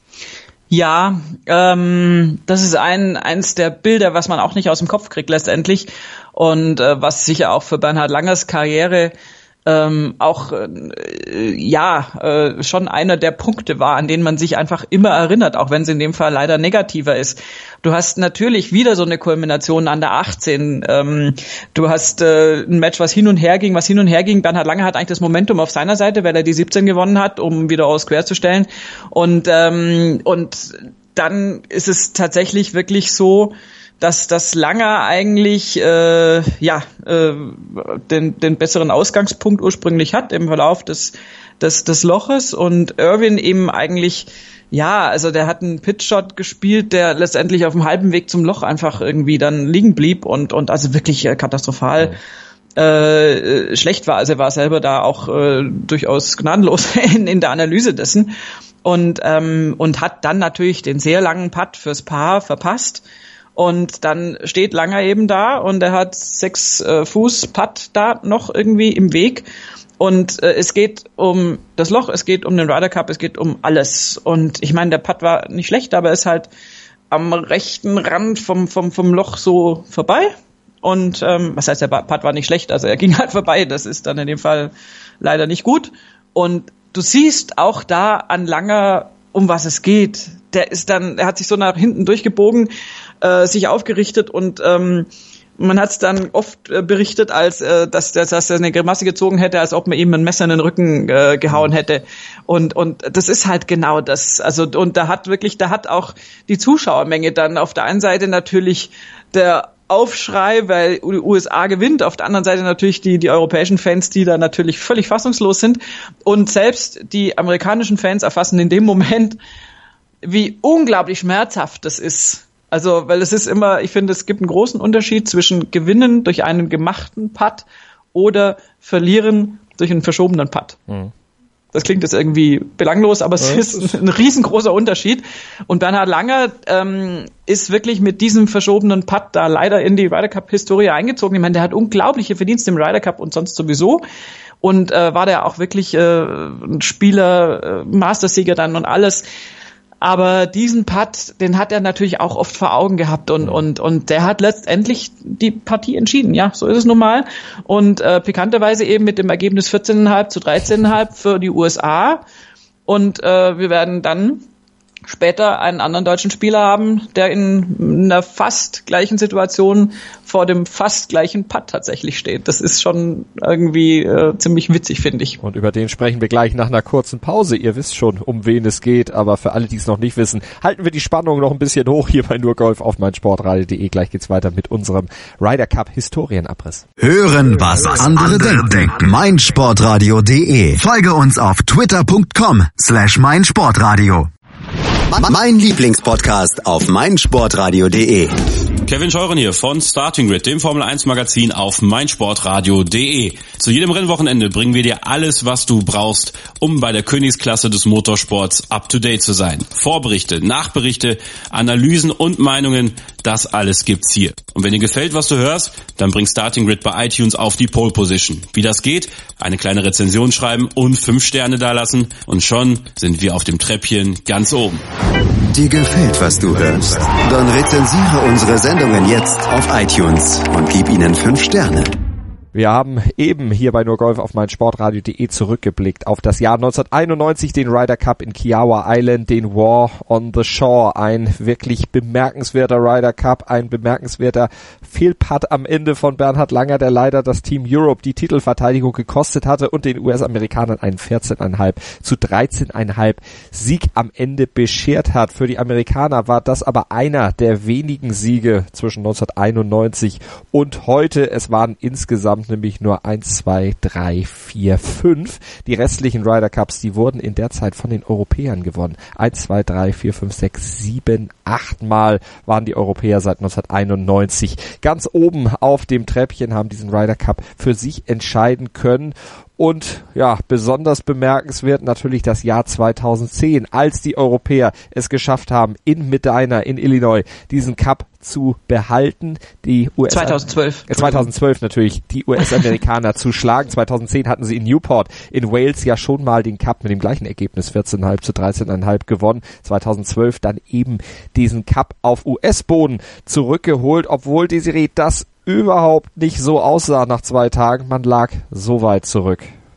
Ja, das ist eins der Bilder, was man auch nicht aus dem Kopf kriegt letztendlich und was sicher auch für Bernhard Langers Karriere schon einer der Punkte war, an denen man sich einfach immer erinnert, auch wenn es in dem Fall leider negativer ist. Du hast natürlich wieder so eine Kulmination an der 18. Du hast ein Match, was hin und her ging. Bernhard Langer hat eigentlich das Momentum auf seiner Seite, weil er die 17 gewonnen hat, um wieder all square zu stellen. Und dann ist es tatsächlich wirklich so, dass das Langer eigentlich den besseren Ausgangspunkt ursprünglich hat im Verlauf des Loches und Irwin eben eigentlich, also der hat einen Pitchshot gespielt, der letztendlich auf dem halben Weg zum Loch einfach irgendwie dann liegen blieb und also wirklich katastrophal schlecht war. Also er war selber da auch durchaus gnadenlos in der Analyse dessen und hat dann natürlich den sehr langen Putt fürs Paar verpasst. Und dann steht Langer eben da und er hat 6 Fuß Putt da noch irgendwie im Weg. Und es geht um das Loch, es geht um den Ryder Cup, es geht um alles. Und ich meine, der Putt war nicht schlecht, aber er ist halt am rechten Rand vom Loch so vorbei. Und was heißt, der Putt war nicht schlecht, also er ging halt vorbei. Das ist dann in dem Fall leider nicht gut. Und du siehst auch da an Langer, um was es geht. Er hat sich so nach hinten durchgebogen, sich aufgerichtet und man hat es dann oft berichtet, als dass er eine Grimasse gezogen hätte, als ob man ihm ein Messer in den Rücken gehauen hätte. Und das ist halt genau das. Also und da hat auch die Zuschauermenge dann auf der einen Seite natürlich der Aufschrei, weil die USA gewinnt, auf der anderen Seite natürlich die europäischen Fans, die da natürlich völlig fassungslos sind und selbst die amerikanischen Fans erfassen in dem Moment, wie unglaublich schmerzhaft das ist. Also, weil es ist immer, ich finde, es gibt einen großen Unterschied zwischen Gewinnen durch einen gemachten Putt oder Verlieren durch einen verschobenen Putt. Das klingt jetzt irgendwie belanglos, aber es ist ein riesengroßer Unterschied. Und Bernhard Langer ist wirklich mit diesem verschobenen Putt da leider in die Ryder Cup-Historie eingezogen. Ich meine, der hat unglaubliche Verdienste im Ryder Cup und sonst sowieso. Und war der auch wirklich ein Spieler, Mastersieger dann und alles. Aber diesen Putt, den hat er natürlich auch oft vor Augen gehabt und der hat letztendlich die Partie entschieden. Ja, so ist es nun mal. Und pikanterweise eben mit dem Ergebnis 14,5 zu 13,5 für die USA. Und wir werden dann später einen anderen deutschen Spieler haben, der in einer fast gleichen Situation vor dem fast gleichen Putt tatsächlich steht. Das ist schon irgendwie ziemlich witzig, finde ich. Und über den sprechen wir gleich nach einer kurzen Pause. Ihr wisst schon, um wen es geht, aber für alle, die es noch nicht wissen, halten wir die Spannung noch ein bisschen hoch hier bei nur Golf auf meinsportradio.de. Gleich geht's weiter mit unserem Ryder Cup Historienabriss. Hören, was andere denken. meinsportradio.de. Folge uns auf twitter.com/meinsportradio. Mein Lieblingspodcast auf meinsportradio.de. Kevin Scheuren hier von Starting Grid, dem Formel 1 Magazin auf meinsportradio.de. Zu jedem Rennwochenende bringen wir dir alles, was du brauchst, um bei der Königsklasse des Motorsports up to date zu sein. Vorberichte, Nachberichte, Analysen und Meinungen, das alles gibt's hier. Und wenn dir gefällt, was du hörst, dann bring Starting Grid bei iTunes auf die Pole Position. Wie das geht? Eine kleine Rezension schreiben und 5 Sterne dalassen und schon sind wir auf dem Treppchen ganz oben. Dir gefällt, was du hörst? Dann rezensiere unsere Sendungen jetzt auf iTunes und gib ihnen 5 Sterne. Wir haben eben hier bei nur Golf auf meinsportradio.de zurückgeblickt auf das Jahr 1991, den Ryder Cup in Kiowa Island, den War on the Shore. Ein wirklich bemerkenswerter Ryder Cup, ein bemerkenswerter Fehlputt am Ende von Bernhard Langer, der leider das Team Europe die Titelverteidigung gekostet hatte und den US-Amerikanern einen 14,5 zu 13,5 Sieg am Ende beschert hat. Für die Amerikaner war das aber einer der wenigen Siege zwischen 1991 und heute. Es waren insgesamt nämlich nur 1, 2, 3, 4, 5. Die restlichen Ryder Cups, die wurden in der Zeit von den Europäern gewonnen. 1, 2, 3, 4, 5, 6, 7, 8 Mal waren die Europäer seit 1991 ganz oben auf dem Treppchen, haben diesen Ryder Cup für sich entscheiden können. Und ja, besonders bemerkenswert natürlich das Jahr 2010, als die Europäer es geschafft haben, in Medina in Illinois diesen Cup zu behalten. Die 2012 natürlich, die US-Amerikaner zu schlagen. 2010 hatten sie in Newport in Wales ja schon mal den Cup mit dem gleichen Ergebnis 14,5 zu 13,5 gewonnen. 2012 dann eben diesen Cup auf US-Boden zurückgeholt, obwohl Desiree das überhaupt nicht so aussah nach 2 Tagen. Man lag so weit zurück.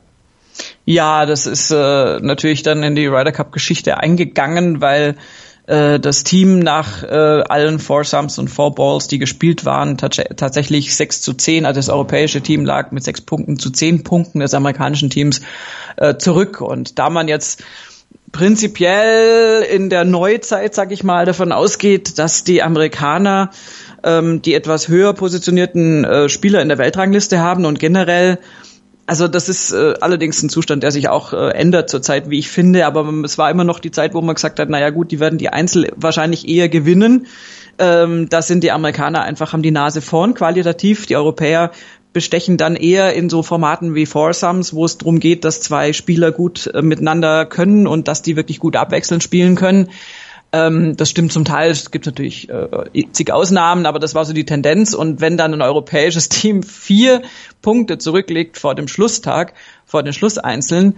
Ja, das ist natürlich dann in die Ryder Cup Geschichte eingegangen, weil das Team nach allen Foursomes und Fourballs, die gespielt waren, tatsächlich 6 zu 10, also das europäische Team lag mit 6 Punkten zu 10 Punkten des amerikanischen Teams zurück. Und da man jetzt prinzipiell in der Neuzeit, sag ich mal, davon ausgeht, dass die Amerikaner die etwas höher positionierten Spieler in der Weltrangliste haben und generell, also das ist allerdings ein Zustand, der sich auch ändert zurzeit, wie ich finde, aber es war immer noch die Zeit, wo man gesagt hat, naja gut, die werden die Einzel wahrscheinlich eher gewinnen. Da sind die Amerikaner einfach, haben die Nase vorn qualitativ, die Europäer bestechen dann eher in so Formaten wie Foursomes, wo es darum geht, dass 2 Spieler gut miteinander können und dass die wirklich gut abwechselnd spielen können. Das stimmt zum Teil, es gibt natürlich zig Ausnahmen, aber das war so die Tendenz. Und wenn dann ein europäisches Team 4 Punkte zurücklegt vor dem Schlusstag, vor den Schlusseinzeln,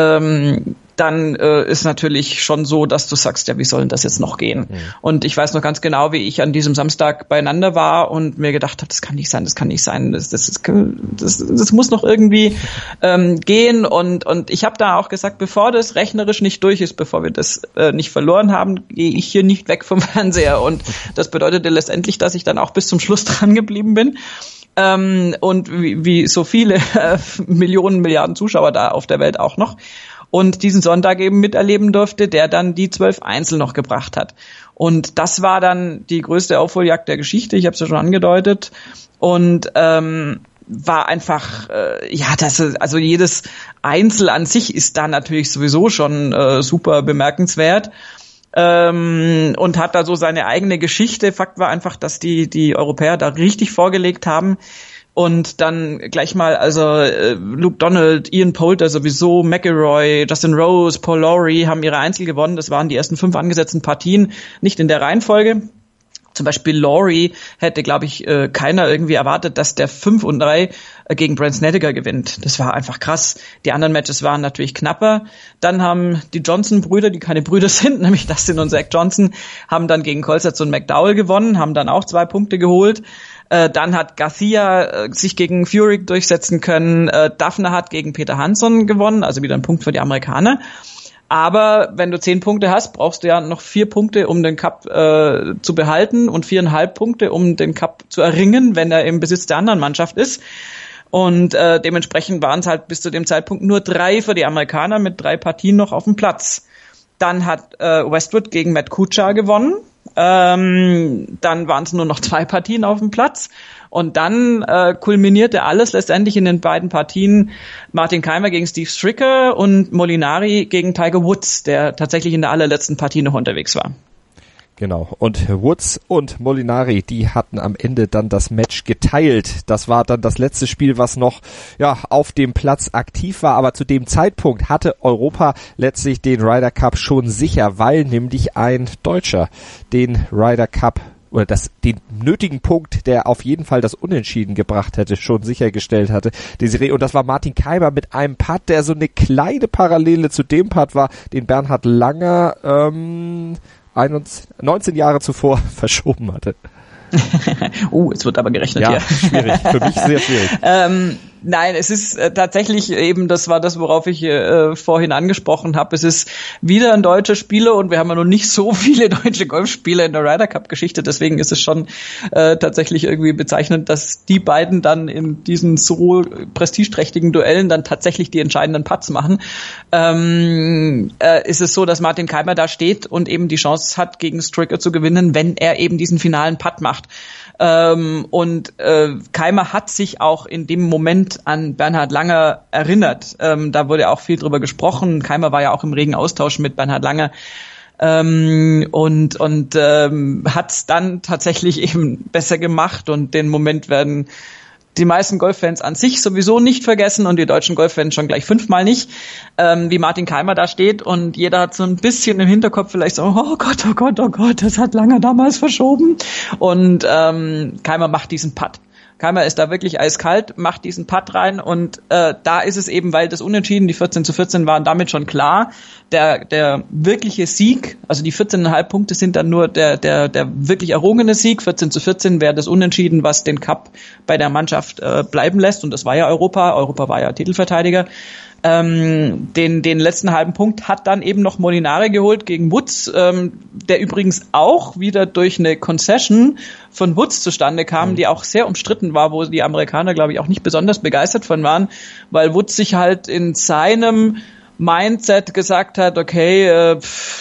dann ist natürlich schon so, dass du sagst, ja, wie soll denn das jetzt noch gehen? Mhm. Und ich weiß noch ganz genau, wie ich an diesem Samstag beieinander war und mir gedacht habe, das kann nicht sein, das muss noch irgendwie gehen. Und ich habe da auch gesagt, bevor das rechnerisch nicht durch ist, bevor wir das nicht verloren haben, gehe ich hier nicht weg vom Fernseher. Und das bedeutete letztendlich, dass ich dann auch bis zum Schluss dran geblieben bin. Und wie so viele Millionen, Milliarden Zuschauer da auf der Welt auch noch. Und diesen Sonntag eben miterleben durfte, der dann die 12 Einzel noch gebracht hat. Und das war dann die größte Aufholjagd der Geschichte, ich habe es ja schon angedeutet. Und war einfach, also jedes Einzel an sich ist da natürlich sowieso schon super bemerkenswert. Und hat da so seine eigene Geschichte. Fakt war einfach, dass die Europäer da richtig vorgelegt haben. Und dann gleich mal, Luke Donald, Ian Poulter sowieso, McIlroy, Justin Rose, Paul Lawrie haben ihre Einzel gewonnen. Das waren die ersten 5 angesetzten Partien, nicht in der Reihenfolge. Zum Beispiel Lawrie hätte, glaube ich, keiner irgendwie erwartet, dass der 5-3 gegen Brandt Snedeker gewinnt. Das war einfach krass. Die anderen Matches waren natürlich knapper. Dann haben die Johnson-Brüder, die keine Brüder sind, nämlich Dustin und Zach Johnson, haben dann gegen Colsaerts und McDowell gewonnen, haben dann auch 2 Punkte geholt. Dann hat Garcia sich gegen Furyk durchsetzen können. Dafner hat gegen Peter Hansson gewonnen, also wieder ein Punkt für die Amerikaner. Aber wenn du 10 Punkte hast, brauchst du ja noch 4 Punkte, um den Cup zu behalten und 4,5 Punkte, um den Cup zu erringen, wenn er im Besitz der anderen Mannschaft ist. Und dementsprechend waren es halt bis zu dem Zeitpunkt nur 3 für die Amerikaner mit 3 Partien noch auf dem Platz. Dann hat Westwood gegen Matt Kuchar gewonnen. Dann waren es nur noch 2 Partien auf dem Platz. Und dann kulminierte alles letztendlich in den beiden Partien Martin Kaymer gegen Steve Stricker und Molinari gegen Tiger Woods, der tatsächlich in der allerletzten Partie noch unterwegs war. Genau. Und Woods und Molinari, die hatten am Ende dann das Match geteilt. Das war dann das letzte Spiel, was noch auf dem Platz aktiv war. Aber zu dem Zeitpunkt hatte Europa letztlich den Ryder Cup schon sicher, weil nämlich ein Deutscher den Ryder Cup oder den nötigen Punkt, der auf jeden Fall das Unentschieden gebracht hätte, schon sichergestellt hatte. Und das war Martin Kaymer mit einem Putt, der so eine kleine Parallele zu dem Putt war, den Bernhard Langer 19 Jahre zuvor verschoben hatte. Es wird aber gerechnet hier. Ja, schwierig. Für mich sehr schwierig. Nein, es ist tatsächlich eben, das war das, worauf ich vorhin angesprochen habe. Es ist wieder ein deutscher Spieler und wir haben ja noch nicht so viele deutsche Golfspieler in der Ryder Cup Geschichte. Deswegen ist es schon tatsächlich irgendwie bezeichnend, dass die beiden dann in diesen so prestigeträchtigen Duellen dann tatsächlich die entscheidenden Putts machen. Ist es so, dass Martin Kaymer da steht und eben die Chance hat, gegen Stricker zu gewinnen, wenn er eben diesen finalen Putt macht. Kaymer hat sich auch in dem Moment an Bernhard Langer erinnert. Da wurde auch viel drüber gesprochen. Kaymer war ja auch im regen Austausch mit Bernhard Langer. Hat's dann tatsächlich eben besser gemacht und den Moment werden die meisten Golffans an sich sowieso nicht vergessen und die deutschen Golffans schon gleich 5-mal nicht, wie Martin Kaymer da steht und jeder hat so ein bisschen im Hinterkopf vielleicht so, oh Gott, das hat Langer damals verschoben und Kaymer macht diesen Putt. Kaymer ist da wirklich eiskalt, macht diesen Putt rein und da ist es eben, weil das Unentschieden, die 14:14 waren damit schon klar, der wirkliche Sieg, also die 14,5 Punkte sind dann nur der wirklich errungene Sieg, 14:14 wäre das Unentschieden, was den Cup bei der Mannschaft bleiben lässt und das war ja Europa war ja Titelverteidiger. Den letzten halben Punkt hat dann eben noch Molinari geholt gegen Woods, der übrigens auch wieder durch eine Concession von Woods zustande kam, die auch sehr umstritten war, wo die Amerikaner, glaube ich, auch nicht besonders begeistert von waren, weil Woods sich halt in seinem Mindset gesagt hat, okay,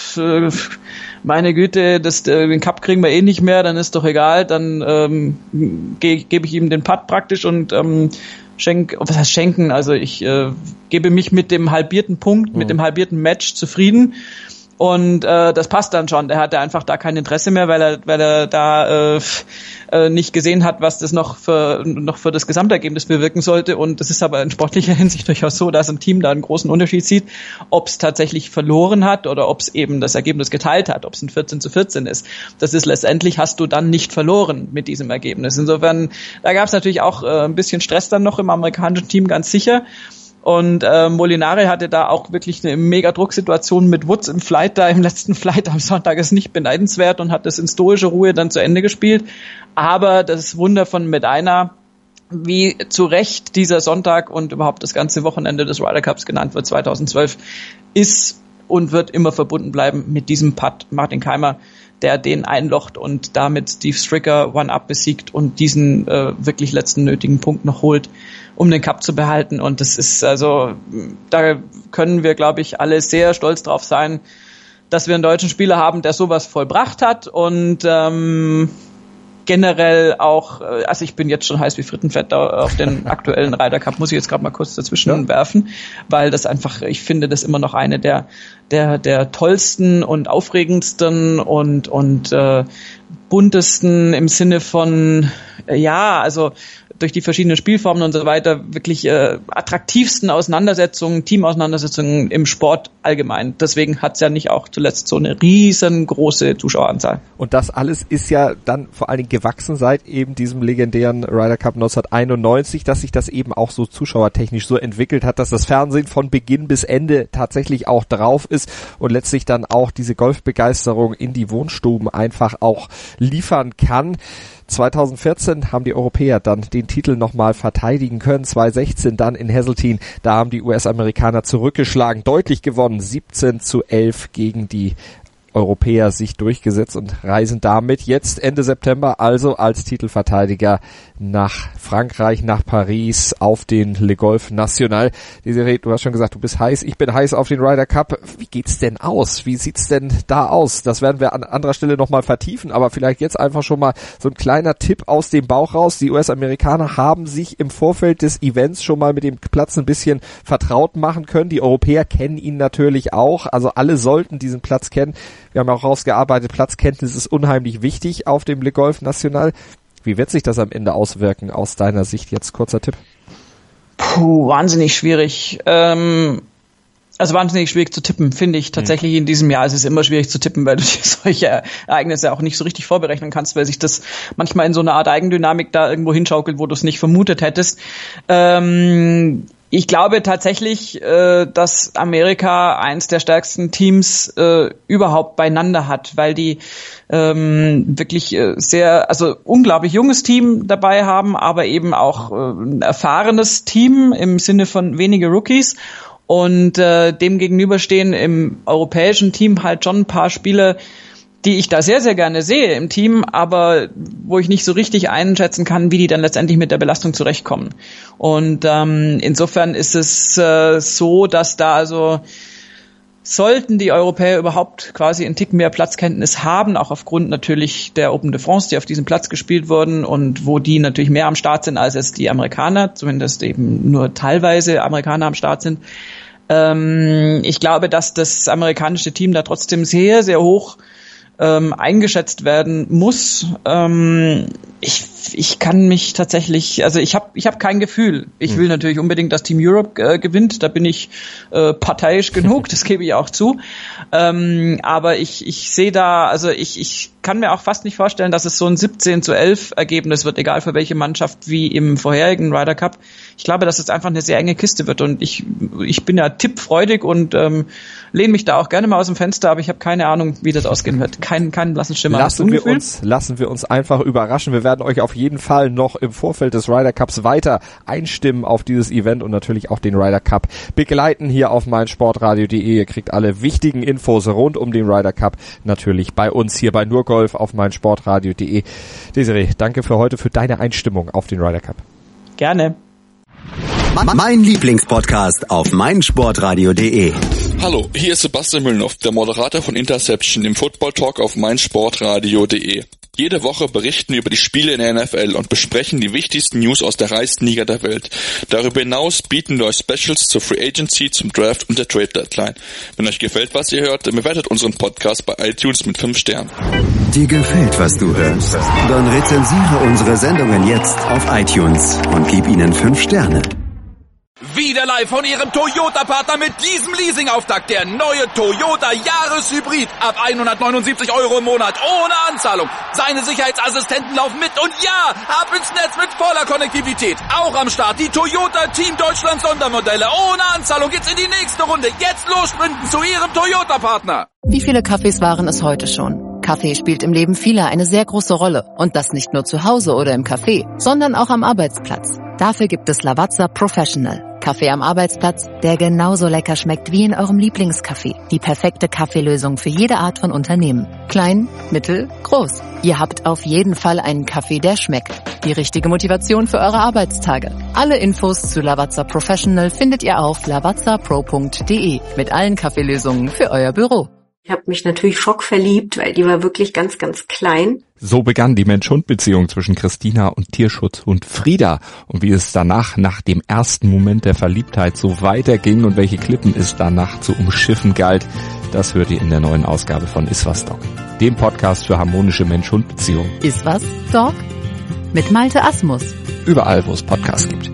meine Güte, den Cup kriegen wir eh nicht mehr, dann ist doch egal, dann gebe ich ihm den Putt praktisch und was heißt schenken? Also ich gebe mich mit dem halbierten Punkt, mit dem halbierten Match zufrieden und das passt dann schon. Der hatte einfach da kein Interesse mehr, weil er da nicht gesehen hat, was das noch für das Gesamtergebnis bewirken sollte. Und das ist aber in sportlicher Hinsicht durchaus so, dass ein Team da einen großen Unterschied sieht, ob es tatsächlich verloren hat oder ob es eben das Ergebnis geteilt hat, ob es ein 14:14 ist. Das ist letztendlich, hast du dann nicht verloren mit diesem Ergebnis. Insofern, da gab es natürlich auch ein bisschen Stress dann noch im amerikanischen Team, ganz sicher. Und Molinari hatte da auch wirklich eine mega Drucksituation mit Woods im Flight, da im letzten Flight am Sonntag ist nicht beneidenswert und hat das in stoischer Ruhe dann zu Ende gespielt. Aber das Wunder von Medina, wie zu Recht dieser Sonntag und überhaupt das ganze Wochenende des Ryder Cups genannt wird 2012, ist und wird immer verbunden bleiben mit diesem Putt Martin Kaymer, der den einlocht und damit Steve Stricker One-Up besiegt und diesen wirklich letzten nötigen Punkt noch holt, um den Cup zu behalten. Und das ist also, da können wir, glaube ich, alle sehr stolz drauf sein, dass wir einen deutschen Spieler haben, der sowas vollbracht hat und generell auch, also ich bin jetzt schon heiß wie Frittenfett auf den aktuellen Ryder Cup, muss ich jetzt gerade mal kurz dazwischen werfen, weil das einfach, ich finde das immer noch eine der tollsten und aufregendsten und buntesten im Sinne von, also durch die verschiedenen Spielformen und so weiter wirklich attraktivsten Auseinandersetzungen, Teamauseinandersetzungen im Sport allgemein. Deswegen hat es ja nicht auch zuletzt so eine riesengroße Zuschaueranzahl. Und das alles ist ja dann vor allen Dingen gewachsen seit eben diesem legendären Ryder Cup 1991, dass sich das eben auch so zuschauertechnisch so entwickelt hat, dass das Fernsehen von Beginn bis Ende tatsächlich auch drauf ist und letztlich dann auch diese Golfbegeisterung in die Wohnstuben einfach auch liefern kann. 2014 haben die Europäer dann den Titel nochmal verteidigen können, 2016 dann in Hazeltine, da haben die US-Amerikaner zurückgeschlagen, deutlich gewonnen, 17-11 gegen die Europäer sich durchgesetzt und reisen damit jetzt Ende September also als Titelverteidiger nach Frankreich, nach Paris auf den Le Golf National. Desiree, du hast schon gesagt, du bist heiß, ich bin heiß auf den Ryder Cup. Wie geht's denn aus? Wie sieht's denn da aus? Das werden wir an anderer Stelle nochmal vertiefen, aber vielleicht jetzt einfach schon mal so ein kleiner Tipp aus dem Bauch raus. Die US-Amerikaner haben sich im Vorfeld des Events schon mal mit dem Platz ein bisschen vertraut machen können. Die Europäer kennen ihn natürlich auch, also alle sollten diesen Platz kennen. Wir haben auch rausgearbeitet, Platzkenntnis ist unheimlich wichtig auf dem Le Golf National. Wie wird sich das am Ende auswirken aus deiner Sicht jetzt? Kurzer Tipp. Wahnsinnig schwierig. Wahnsinnig schwierig zu tippen, finde ich tatsächlich in diesem Jahr. Es ist immer schwierig zu tippen, weil du dir solche Ereignisse auch nicht so richtig vorberechnen kannst, weil sich das manchmal in so einer Art Eigendynamik da irgendwo hinschaukelt, wo du es nicht vermutet hättest. Ich glaube tatsächlich, dass Amerika eins der stärksten Teams überhaupt beieinander hat, weil die wirklich unglaublich junges Team dabei haben, aber eben auch ein erfahrenes Team im Sinne von wenige Rookies. Und dem gegenüberstehen im europäischen Team halt schon ein paar Spieler, die ich da sehr, sehr gerne sehe im Team, aber wo ich nicht so richtig einschätzen kann, wie die dann letztendlich mit der Belastung zurechtkommen. Und insofern ist es so, dass da also sollten die Europäer überhaupt quasi einen Tick mehr Platzkenntnis haben, auch aufgrund natürlich der Open de France, die auf diesem Platz gespielt wurden und wo die natürlich mehr am Start sind als jetzt die Amerikaner, zumindest eben nur teilweise Amerikaner am Start sind. Ich glaube, dass das amerikanische Team da trotzdem sehr, sehr hoch eingeschätzt werden muss. Ich kann mich tatsächlich, also ich hab kein Gefühl. Ich will natürlich unbedingt, dass Team Europe gewinnt. Da bin ich parteiisch genug, das gebe ich auch zu. Aber ich sehe da, also ich kann mir auch fast nicht vorstellen, dass es so ein 17-11 Ergebnis wird, egal für welche Mannschaft, wie im vorherigen Ryder Cup. Ich glaube, dass es einfach eine sehr enge Kiste wird und ich bin ja tippfreudig und lehne mich da auch gerne mal aus dem Fenster, aber ich habe keine Ahnung, wie das ausgehen wird. Keinen blassen Schimmer. Lassen wir uns einfach überraschen. Wir werden euch auf jeden Fall noch im Vorfeld des Ryder Cups weiter einstimmen auf dieses Event und natürlich auch den Ryder Cup begleiten hier auf meinsportradio.de. Ihr kriegt alle wichtigen Infos rund um den Ryder Cup natürlich bei uns hier bei Nurgolf auf meinsportradio.de. Desiree, danke für heute, für deine Einstimmung auf den Ryder Cup. Gerne. Mein Lieblingspodcast auf meinsportradio.de. Hallo, hier ist Sebastian Mühlenhoff, der Moderator von Interception im Football Talk auf meinsportradio.de. Jede Woche berichten wir über die Spiele in der NFL und besprechen die wichtigsten News aus der reichsten Liga der Welt. Darüber hinaus bieten wir euch Specials zur Free Agency, zum Draft und der Trade Deadline. Wenn euch gefällt, was ihr hört, dann bewertet unseren Podcast bei iTunes mit 5 Sternen. Dir gefällt, was du hörst? Dann rezensiere unsere Sendungen jetzt auf iTunes und gib ihnen 5 Sterne. Wieder live von Ihrem Toyota-Partner mit diesem Leasing-Auftakt. Der neue Toyota Jahreshybrid. Ab 179 € im Monat. Ohne Anzahlung. Seine Sicherheitsassistenten laufen mit. Und ja, ab ins Netz mit voller Konnektivität. Auch am Start die Toyota Team Deutschland Sondermodelle. Ohne Anzahlung geht's in die nächste Runde. Jetzt los sprinten zu Ihrem Toyota-Partner. Wie viele Kaffees waren es heute schon? Kaffee spielt im Leben vieler eine sehr große Rolle. Und das nicht nur zu Hause oder im Café, sondern auch am Arbeitsplatz. Dafür gibt es Lavazza Professional. Kaffee am Arbeitsplatz, der genauso lecker schmeckt wie in eurem Lieblingscafé. Die perfekte Kaffeelösung für jede Art von Unternehmen. Klein, mittel, groß. Ihr habt auf jeden Fall einen Kaffee, der schmeckt. Die richtige Motivation für eure Arbeitstage. Alle Infos zu Lavazza Professional findet ihr auf lavazzapro.de mit allen Kaffeelösungen für euer Büro. Ich habe mich natürlich schockverliebt, weil die war wirklich ganz, ganz klein. So begann die Mensch-Hund-Beziehung zwischen Christina und Tierschutzhund Frieda. Und wie es danach, nach dem ersten Moment der Verliebtheit, so weiterging und welche Klippen es danach zu umschiffen galt, das hört ihr in der neuen Ausgabe von Iswas Dog. dem Podcast für harmonische Mensch-Hund-Beziehungen. Ist was, Dog? Mit Malte Asmus. Überall, wo es Podcasts gibt.